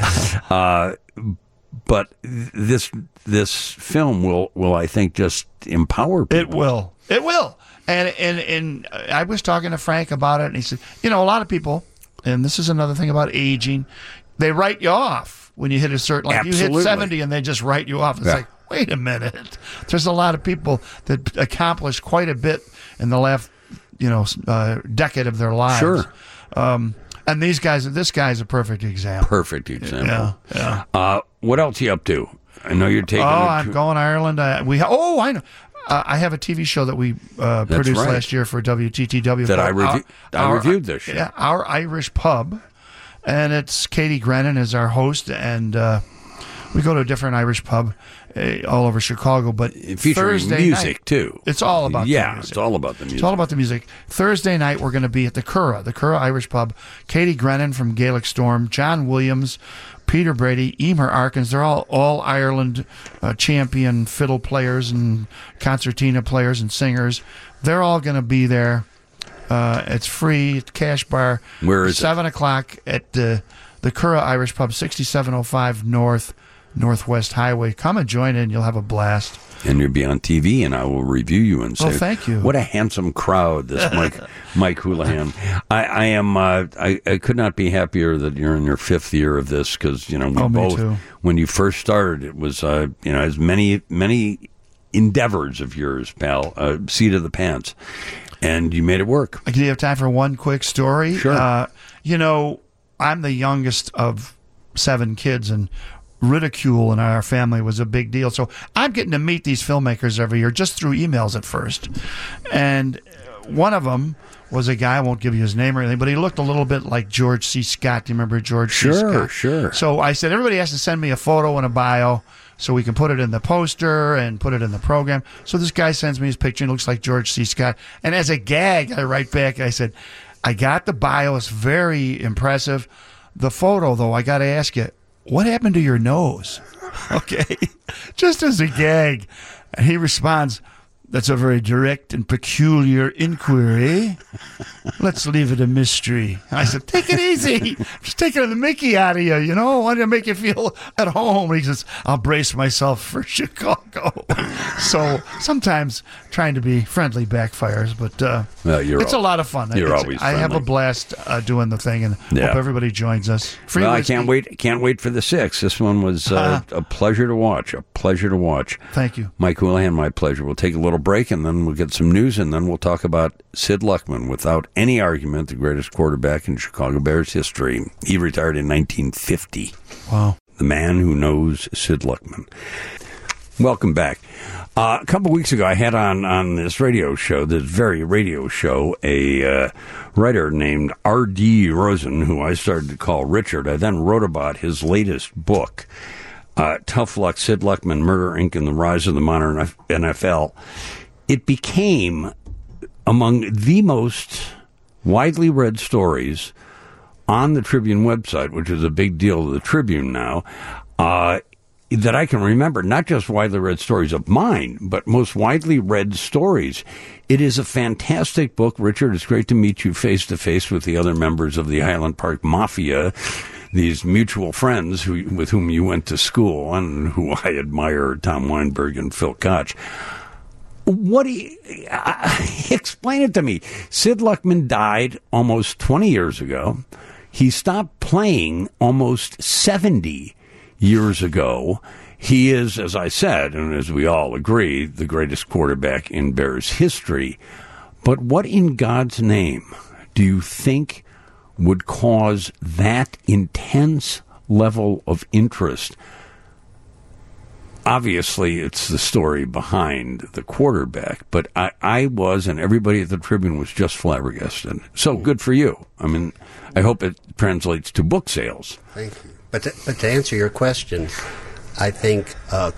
But this film will I think just empower people. It will. And I was talking to Frank about it, and he said, a lot of people, and this is another thing about aging, they write you off when you hit a certain, like Absolutely. you hit 70 and they just write you off. It's Yeah. like, wait a minute. There's a lot of people that accomplish quite a bit in the last, decade of their lives. Sure. And this guy's a perfect example. Perfect example. Yeah. What else are you up to? I know you're taking. I'm going to Ireland. I know. I have a TV show that we produced right. last year for WTTW. That called I reviewed this year. Yeah, Our Irish Pub. And it's Katie Grennan is our host, and we go to a different Irish pub all over Chicago. But Featuring Thursday music, night, too. It's all about the music. it's all about the music. It's all about the music. Thursday night, we're going to be at the Curragh Irish Pub. Katie Grennan from Gaelic Storm, John Williams, Peter Brady, Emer Arkins. They're all Ireland champion fiddle players and concertina players and singers. They're all going to be there. It's free. It's cash bar. Where is it? 7 o'clock at the Curragh Irish Pub, 6705 Northwest Highway. Come and join in. You'll have a blast. And you'll be on TV, and I will review you and say, Oh, thank you. What a handsome crowd, this Mike Houlihan. I am. I could not be happier that you're in your 5th year of this, because we me both. too. When you first started, it was as many endeavors of yours, pal. Seat of the pants, and you made it work. Do you have time for one quick story? Sure. I'm the youngest of 7 kids, and ridicule in our family was a big deal. So I'm getting to meet these filmmakers every year just through emails at first. And one of them was a guy, I won't give you his name or anything, but he looked a little bit like George C. Scott. Do you remember George C. Scott? Sure. So I said, everybody has to send me a photo and a bio so we can put it in the poster and put it in the program. So this guy sends me his picture and it looks like George C. Scott. And as a gag, I write back, I said, I got the bio. It's very impressive. The photo, though, I got to ask you, what happened to your nose? Okay. Just as a gag. And he responds, that's a very direct and peculiar inquiry. Let's leave it a mystery. I said, take it easy. I'm just taking the mickey out of you, I want to make you feel at home. And he says, I'll brace myself for Chicago. So sometimes trying to be friendly backfires, but it's a lot of fun. You're always I have a friendly. blast doing the thing, and Yeah. hope everybody joins us. Free Well, I whiskey. can't wait for the 6th. This one was a pleasure to watch. Thank you. Mike Houlihan, my pleasure. We'll take a little break, and then we'll get some news, and then we'll talk about Sid Luckman. Without any argument, the greatest quarterback in Chicago Bears history. He retired in 1950. Wow. The man who knows Sid Luckman. Welcome back. A couple weeks ago, I had on this radio show, this very radio show, a writer named R.D. Rosen, who I started to call Richard. I then wrote about his latest book, Tough Luck, Sid Luckman, Murder, Inc. and the Rise of the Modern NFL. It became among the most widely read stories on the Tribune website, which is a big deal to the Tribune now, that I can remember. Not just widely read stories of mine, but most widely read stories. It is a fantastic book. Richard, it's great to meet you face to face with the other members of the Highland Park Mafia, these mutual friends with whom you went to school and who I admire, Tom Weinberg and Phil Koch. What do you, explain it to me. Sid Luckman died almost 20 years ago. He stopped playing almost 70 years ago. He is, as I said, and as we all agree, the greatest quarterback in Bears history. But what in God's name do you think would cause that intense level of interest? Obviously, it's the story behind the quarterback, but I was, and everybody at the Tribune was just flabbergasted. So good for you. I mean, I hope it translates to book sales. Thank you. But to answer your question, I think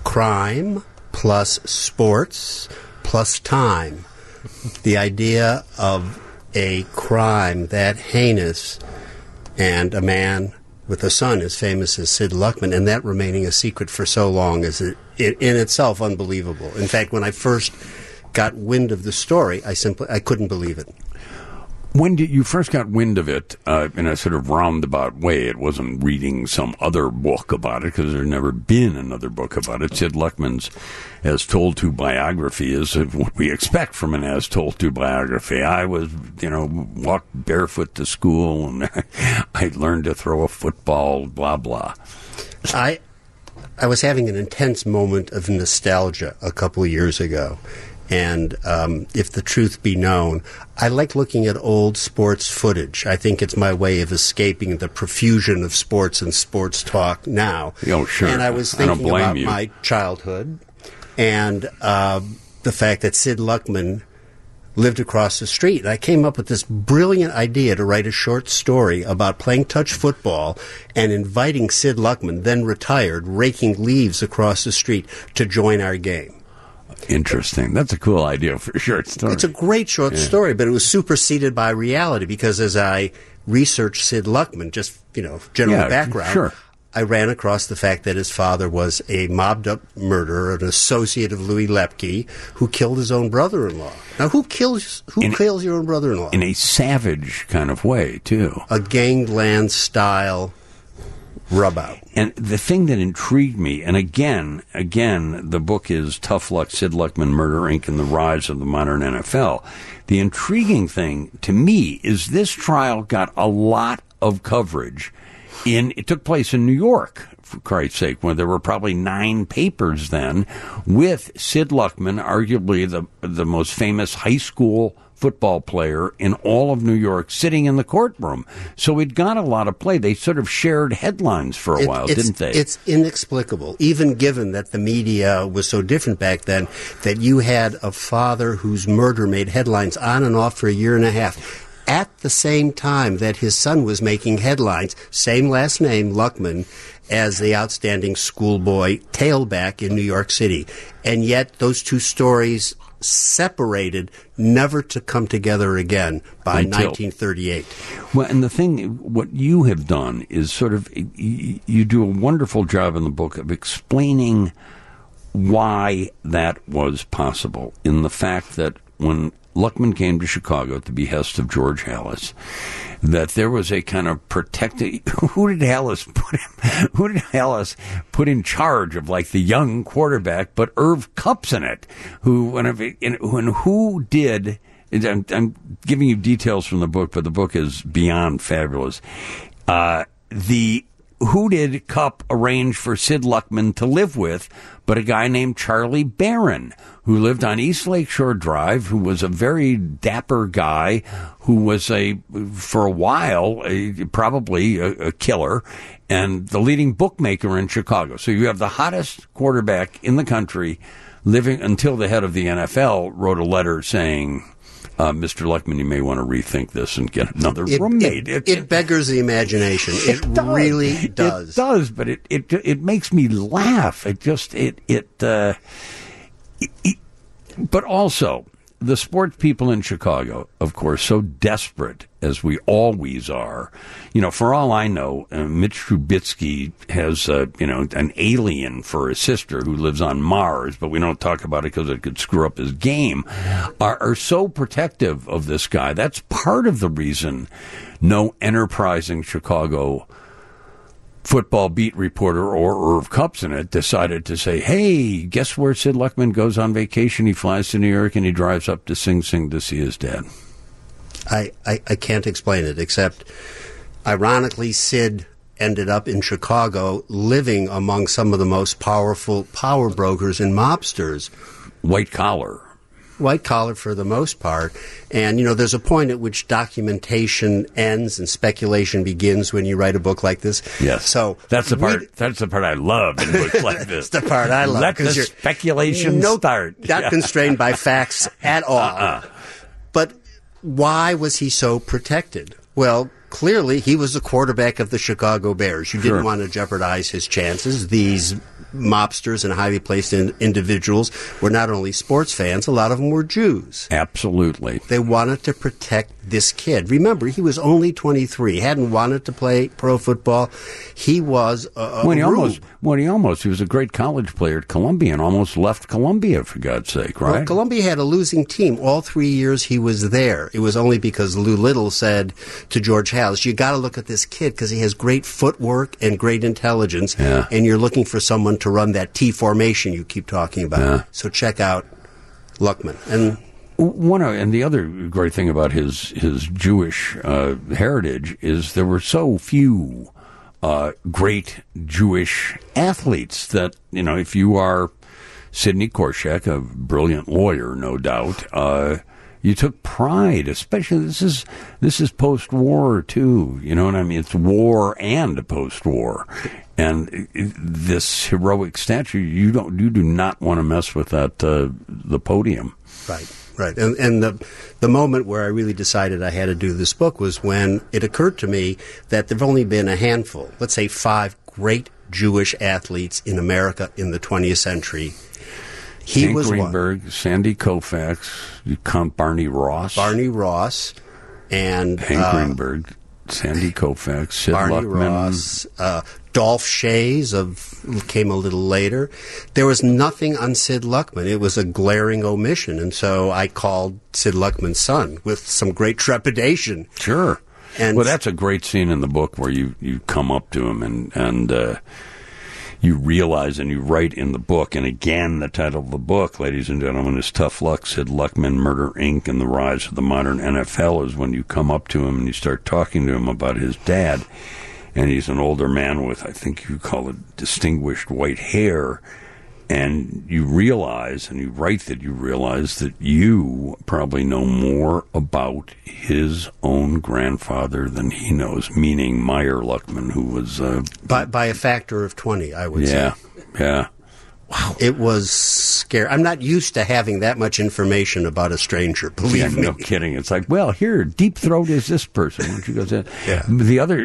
crime plus sports plus time. The idea of a crime that heinous and a man with a son as famous as Sid Luckman, and that remaining a secret for so long is in itself unbelievable. In fact, when I first got wind of the story, I couldn't believe it. When you first got wind of it in a sort of roundabout way, it wasn't reading some other book about it, because there's never been another book about it. Sid Luckman's As Told To biography is what we expect from an As Told To biography. I was, walked barefoot to school, and I learned to throw a football, blah, blah. I was having an intense moment of nostalgia a couple of years ago. And if the truth be known, I like looking at old sports footage. I think it's my way of escaping the profusion of sports and sports talk now. Oh, sure. And I was thinking about my childhood and the fact that Sid Luckman lived across the street. And I came up with this brilliant idea to write a short story about playing touch football and inviting Sid Luckman, then retired, raking leaves across the street to join our game. Interesting. That's a cool idea for a short story. It's a great short story, but it was superseded by reality because as I researched Sid Luckman, just, general background, sure. I ran across the fact that his father was a mobbed-up murderer, an associate of Louis Lepke, who killed his own brother-in-law. Now, who kills your own brother-in-law? In a savage kind of way, too. A gangland-style rub-out. And the thing that intrigued me, and again, the book is Tough Luck, Sid Luckman, Murder, Inc., and the Rise of the Modern NFL. The intriguing thing to me is this trial got a lot of coverage. It took place in New York, for Christ's sake, where there were probably 9 papers then, with Sid Luckman, arguably the most famous high school football player in all of New York, sitting in the courtroom. So it got a lot of play. They sort of shared headlines for a while, didn't they? It's inexplicable, even given that the media was so different back then, that you had a father whose murder made headlines on and off for a year and a half, at the same time that his son was making headlines, same last name, Luckman, as the outstanding schoolboy tailback in New York City. And yet those two stories separated, never to come together again by 1938. Well, and the thing, what you have done is sort of, you do a wonderful job in the book of explaining why that was possible, in the fact that when Luckman came to Chicago at the behest of George Halas, that there was a kind of protected. Who did Halas put in charge of like the young quarterback? But Irv Kupcinet, who did. I'm giving you details from the book, but the book is beyond fabulous. Who did Kupp arrange for Sid Luckman to live with but a guy named Charlie Barron, who lived on East Lakeshore Drive, who was a very dapper guy, who was for a while, probably a killer, and the leading bookmaker in Chicago. So you have the hottest quarterback in the country living until the head of the NFL wrote a letter saying, Mr. Luckman, you may want to rethink this and get another roommate. It beggars the imagination. It really does. It does, but it makes me laugh. But also, the sports people in Chicago, of course, so desperate as we always are. For all I know, Mitch Trubisky has, an alien for a sister who lives on Mars, but we don't talk about it because it could screw up his game, are so protective of this guy. That's part of the reason no enterprising Chicago football beat reporter or Irv Kupcinet decided to say, hey, guess where Sid Luckman goes on vacation? He flies to New York and he drives up to Sing Sing to see his dad. I can't explain it, except ironically Sid ended up in Chicago living among some of the most powerful power brokers and mobsters. White collar for the most part. And, there's a point at which documentation ends and speculation begins when you write a book like this. Yes. So that's the part I love in books like this. That's the part I love. Let the speculation start. Not constrained by facts at all. But why was he so protected? Well, clearly he was the quarterback of the Chicago Bears. You Sure. didn't want to jeopardize his chances. These mobsters and highly placed individuals were not only sports fans, a lot of them were Jews. Absolutely. They wanted to protect this kid. Remember, he was only 23, hadn't wanted to play pro football. He was He was a great college player at Columbia and almost left Columbia, for God's sake, right? Well, Columbia had a losing team all 3 years he was there. It was only because Lou Little said to George Halas, you got to look at this kid because he has great footwork and great intelligence, and you're looking for someone to run that T formation you keep talking about. Yeah. So check out Luckman. And the other great thing about his Jewish heritage is there were so few great Jewish athletes that, if you are Sidney Korshak, a brilliant lawyer, no doubt, you took pride, especially this is post-war too. You know what I mean? It's war and post-war, and this heroic statue. You do not want to mess with that the podium. Right. And the moment where I really decided I had to do this book was when it occurred to me that there have only been a handful, let's say 5 great Jewish athletes in America in the 20th century. He Hank was Greenberg, one. Sandy Koufax, you count Barney Ross. And Hank Greenberg, Sandy Koufax, Sid Barney Luckman. Ross, Dolph Shays came a little later. There was nothing on Sid Luckman. It was a glaring omission, and so I called Sid Luckman's son with some great trepidation. Sure. And well, that's a great scene in the book where you come up to him and you realize, and you write in the book, and again, the title of the book, ladies and gentlemen, is Tough Luck, Sid Luckman, Murder, Inc., and the Rise of the Modern NFL, is when you come up to him and you start talking to him about his dad. And he's an older man with, I think you call it, distinguished white hair. And you realize, and you write that you realize that you probably know more about his own grandfather than he knows, meaning Meyer Luckman, who was... by a factor of 20, I would say. Yeah. Wow. It was scary. I'm not used to having that much information about a stranger, believe me. No kidding. It's like, well, here, Deep Throat is this person. When she goes in. Yeah. The other,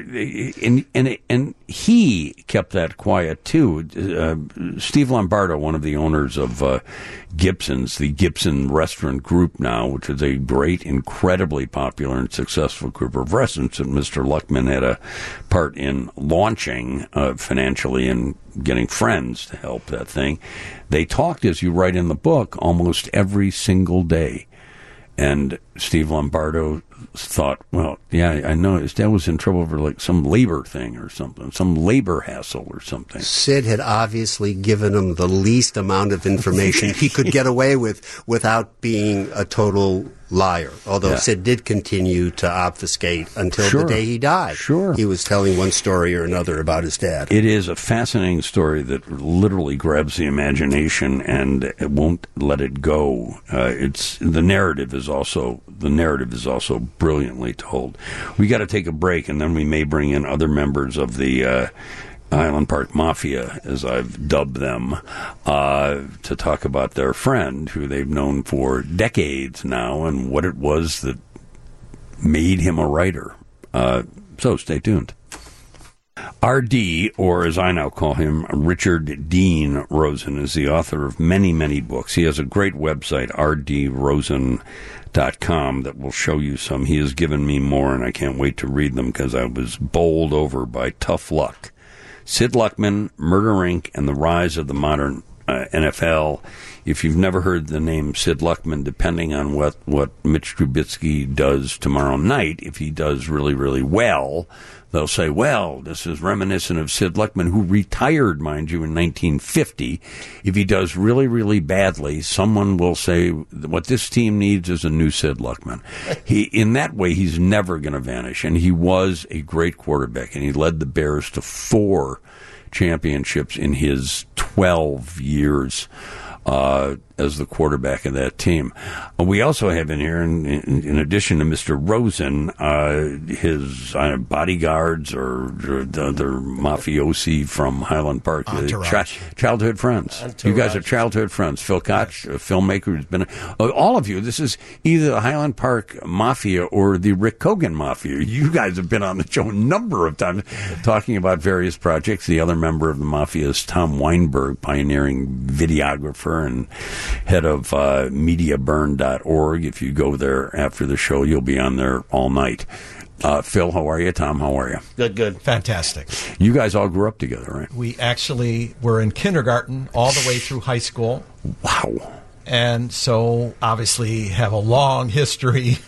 and he kept that quiet, too. Steve Lombardo, one of the owners of Gibson's, the Gibson Restaurant Group now, which is a great, incredibly popular and successful group of restaurants that Mr. Luckman had a part in launching financially and getting friends to help that thing. They talked, as you write in the book, almost every single day. And Steve Lombardo thought, well, yeah, I know his dad was in trouble over like some labor thing or something, some labor hassle or something. Sid had obviously given him the least amount of information he could get away with without being a total liar. Although Sid did continue to obfuscate until the day he died. Sure. He was telling one story or another about his dad. It is a fascinating story that literally grabs the imagination and it won't let it go. The narrative is also brilliantly told. We got to take a break, and then we may bring in other members of the Island Park Mafia, as I've dubbed them, to talk about their friend, who they've known for decades now, and what it was that made him a writer. So stay tuned. R.D., or as I now call him, Richard Dean Rosen, is the author of many, many books. He has a great website, rdrosen.com, that will show you some. He has given me more, and I can't wait to read them because I was bowled over by Tough Luck. Sid Luckman, Murder, Inc., and the Rise of the Modern NFL. If you've never heard the name Sid Luckman, depending on what Mitch Trubisky does tomorrow night, if he does really, really well, they'll say, well, this is reminiscent of Sid Luckman, who retired, mind you, in 1950. If he does really, really badly, someone will say, what this team needs is a new Sid Luckman. In that way, he's never going to vanish. And he was a great quarterback, and he led the Bears to 4 championships in his 12 years. as the quarterback of that team. We also have in here, in addition to Mr. Rosen, his bodyguards or the other mafiosi from Highland Park, childhood friends. You guys are childhood friends. Phil Koch, a filmmaker who's been all of you. This is either the Highland Park Mafia or the Rick Cogan Mafia. You guys have been on the show a number of times talking about various projects. The other member of the Mafia is Tom Weinberg, pioneering videographer and head of mediaburn.org. If you go there after the show, you'll be on there all night. Phil, how are you? Tom, how are you? Good. Fantastic. You guys all grew up together, right? We actually were in kindergarten all the way through high school. Wow. And so, obviously, have a long history.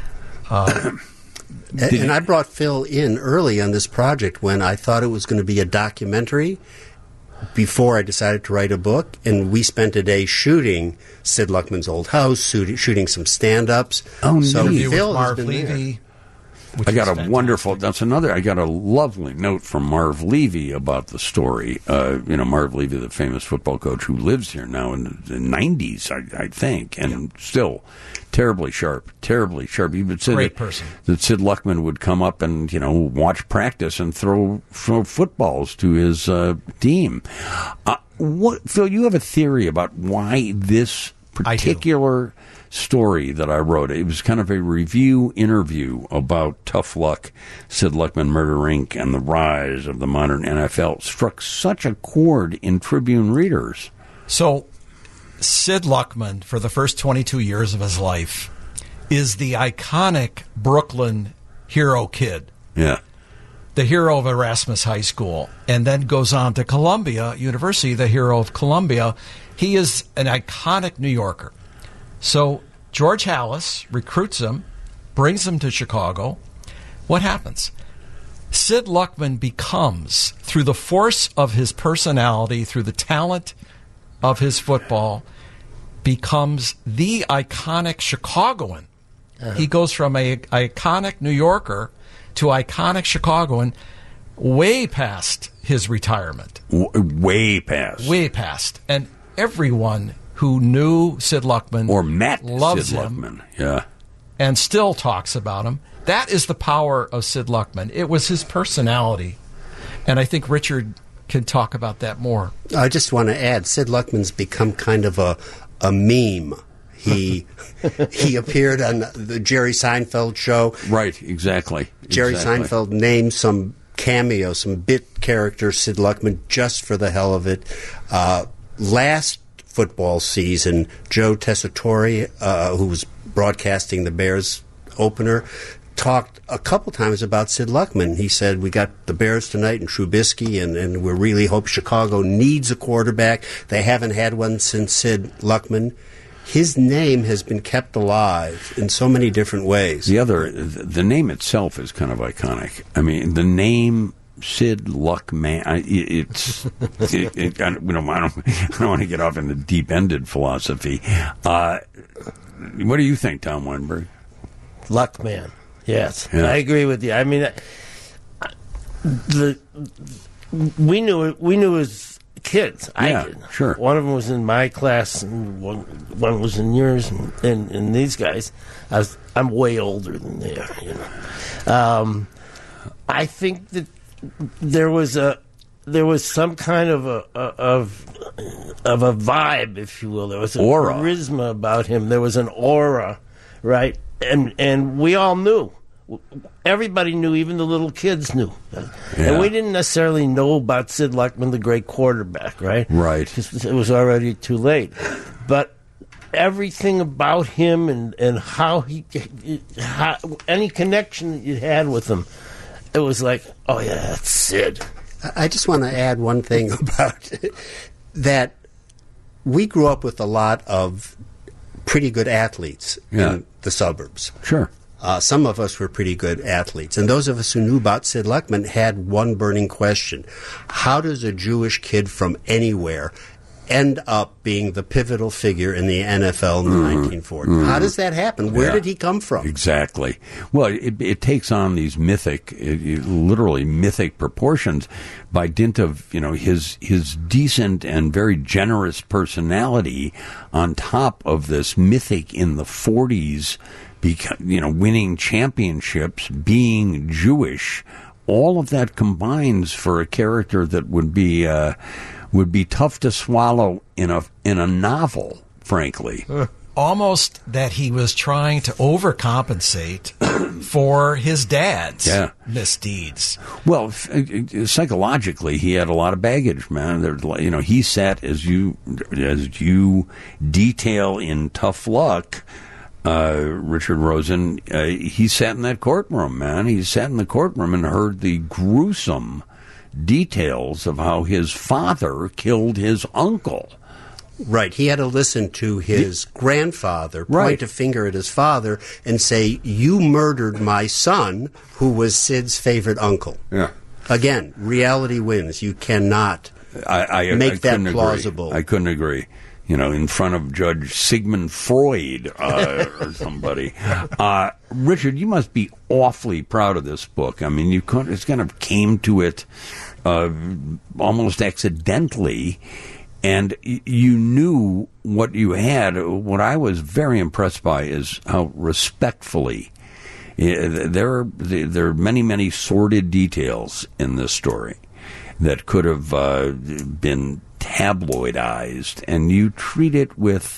And I brought Phil in early on this project when I thought it was going to be a documentary before I decided to write a book. And we spent a day shooting Sid Luckman's old house, shooting some stand-ups. Oh, so neat. Phil Marv has been Levy. there. I got a wonderful. That's another. I got a lovely note from Marv Levy about the story. Marv Levy, the famous football coach who lives here now in the 90s, I think, and still terribly sharp. He would say Great person. That Sid Luckman would come up and watch practice and throw footballs to his team. Phil? You have a theory about why this particular story that I wrote. It was kind of a review interview about Tough Luck, Sid Luckman Murder Inc., and the rise of the modern NFL. Struck such a chord in Tribune readers. So, Sid Luckman, for the first 22 years of his life, is the iconic Brooklyn hero kid. Yeah. The hero of Erasmus High School, and then goes on to Columbia University, the hero of Columbia. He is an iconic New Yorker. So George Halas recruits him, brings him to Chicago. What happens? Sid Luckman becomes, through the force of his personality, through the talent of his football, becomes the iconic Chicagoan. He goes from a iconic New Yorker to iconic Chicagoan way past his retirement. Way past. And everyone who knew Sid Luckman or met loves Sid him, Luckman, yeah, and still talks about him. That is the power of Sid Luckman. It was his personality, and I think Richard can talk about that more. I just want to add, Sid Luckman's become kind of a meme. He appeared on the Jerry Seinfeld show. Right, exactly. Jerry Seinfeld named some cameo, some bit character Sid Luckman just for the hell of it. Last football season, Joe Tessitore, who was broadcasting the Bears opener, talked a couple times about Sid Luckman. He said, we got the Bears tonight and Trubisky, and we really hope Chicago needs a quarterback. They haven't had one since Sid Luckman. His name has been kept alive in so many different ways. The name itself is kind of iconic. I mean, the name Sid Luckman. I don't want to get off in the deep-ended philosophy. What do you think, Tom Weinberg? Luckman. Yes, yeah. I agree with you. I mean, we knew as kids. Yeah, I did. Sure. One of them was in my class, and one was in yours, and these guys. I'm way older than they are. I think that there was some kind of a vibe, if you will. There was an aura, charisma about him. There was an aura, right? And we all knew. Everybody knew, even the little kids knew. Yeah. And we didn't necessarily know about Sid Luckman, the great quarterback, right? Right. Because it was already too late. But everything about him and how any connection that you had with him, it was like, oh, yeah, that's Sid. I just want to add one thing about that. We grew up with a lot of pretty good athletes in the suburbs. Sure. Some of us were pretty good athletes. And those of us who knew about Sid Luckman had one burning question. How does a Jewish kid from anywhere end up being the pivotal figure in the NFL in the 1940s. How does that happen? Where did he come from? Exactly. Well, it takes on these literally mythic proportions by dint of his decent and very generous personality, on top of this mythic in the 40s, winning championships, being Jewish. All of that combines for a character that would be tough to swallow in a novel, frankly. Almost that he was trying to overcompensate for his dad's misdeeds. Well, psychologically, he had a lot of baggage, man. He sat, as you detail in Tough Luck, Richard Rosen, he sat in that courtroom, man. He sat in the courtroom and heard the gruesome details of how his father killed his uncle. Right. He had to listen to his grandfather point a finger at his father and say, "You murdered my son, who was Sid's favorite uncle." Yeah. Again, reality wins. You cannot make that plausible. I couldn't agree. In front of Judge Sigmund Freud or somebody. Richard, you must be awfully proud of this book. I mean, it's kind of came to it almost accidentally, and you knew what you had. What I was very impressed by is how respectfully there are many, many sordid details in this story that could have been tabloidized, and you treat it with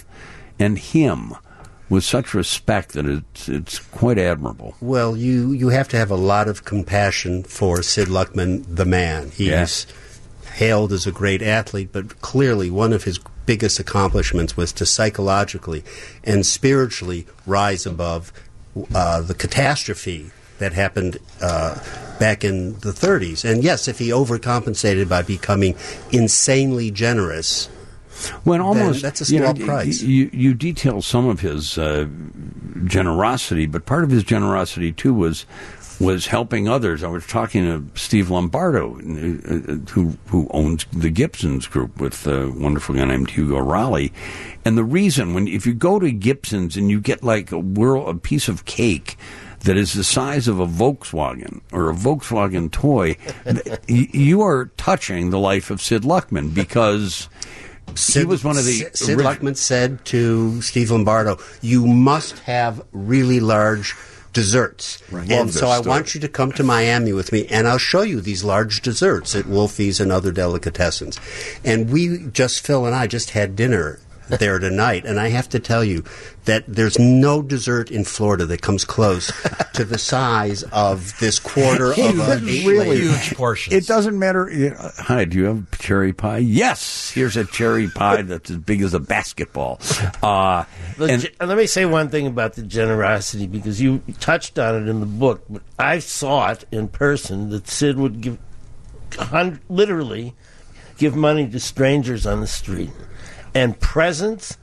such respect that it's quite admirable. Well, you have to have a lot of compassion for Sid Luckman, the man. He's hailed as a great athlete, but clearly one of his biggest accomplishments was to psychologically and spiritually rise above the catastrophe that happened back in the 30s. And yes, if he overcompensated by becoming insanely generous, then that's a small price. You detail some of his generosity, but part of his generosity too was helping others. I was talking to Steve Lombardo, who owns the Gibson's Group, with a wonderful guy named Hugo Raleigh. And the reason, if you go to Gibson's and you get like a piece of cake that is the size of a Volkswagen or a Volkswagen toy, you are touching the life of Sid Luckman, because he was one of the... Sid Luckman said to Steve Lombardo, "You must have really large desserts." Right. And so I want you to come to Miami with me, and I'll show you these large desserts at Wolfie's and other delicatessens. And Phil and I just had dinner there tonight, and I have to tell you that there's no dessert in Florida that comes close to the size of this quarter of a really huge portion. It doesn't matter. Hi, do you have cherry pie? Yes, here's a cherry pie that's as big as a basketball. Let me say one thing about the generosity, because you touched on it in the book, but I saw it in person that Sid would literally give money to strangers on the street. And presents,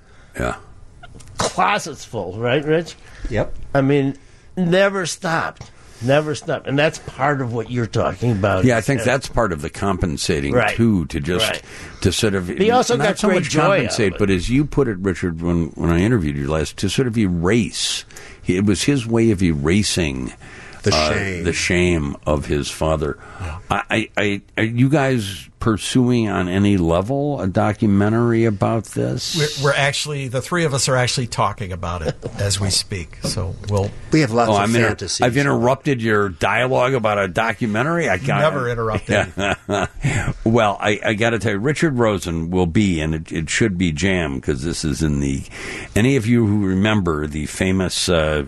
closets full, right, Rich? Yep. I mean, never stopped. And that's part of what you're talking about. Yeah, I think that's part of the compensating, too, to sort of... He also not got so great much joy compensate, but as you put it, Richard, when I interviewed you last, to sort of erase. It was his way of erasing the shame of his father. Are you guys pursuing on any level a documentary about this? We're actually, the three of us are actually talking about it as we speak. So we have lots of fantasies. I've interrupted your dialogue about a documentary. Never interrupted. Well, I got to tell you, Richard Rosen will be, and it should be jammed, because this is in any of you who remember the famous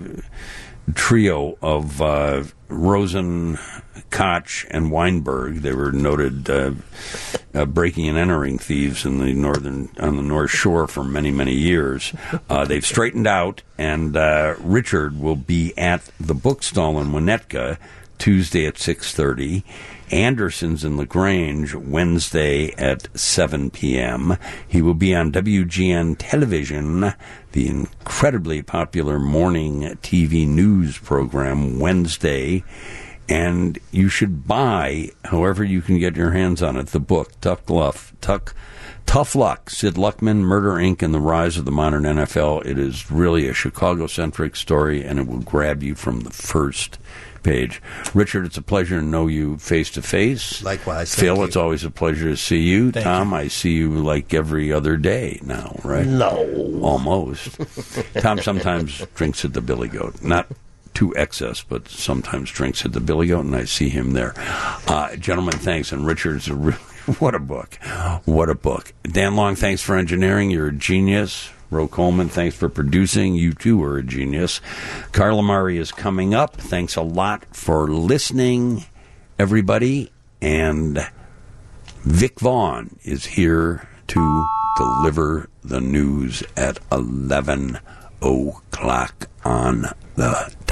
trio of Rosen, Koch, and Weinberg. They were noted breaking and entering thieves on the North Shore for many, many years. They've straightened out, and Richard will be at the Bookstall in Winnetka Tuesday at 6:30. Anderson's in LaGrange Wednesday at 7 p.m. He will be on WGN Television, the incredibly popular morning TV news program, Wednesday. And you should buy, however you can get your hands on it, the book, Tough Luck, Sid Luckman, Murder, Inc., and the Rise of the Modern NFL. It is really a Chicago-centric story, and it will grab you from the first page. Richard, it's a pleasure to know you face-to-face. Likewise. Phil, it's always a pleasure to see you. Thank Tom, you. I see you like every other day now, right? No. Almost. Tom sometimes drinks at the Billy Goat. Not to excess, but sometimes drinks at the Billy Goat, and I see him there. Gentlemen, thanks. And Richard's a really, what a book. What a book. Dan Long, thanks for engineering. You're a genius. Ro Coleman, thanks for producing. You too are a genius. Carla Mari is coming up. Thanks a lot for listening, everybody. And Vic Vaughn is here to deliver the news at 11 o'clock on the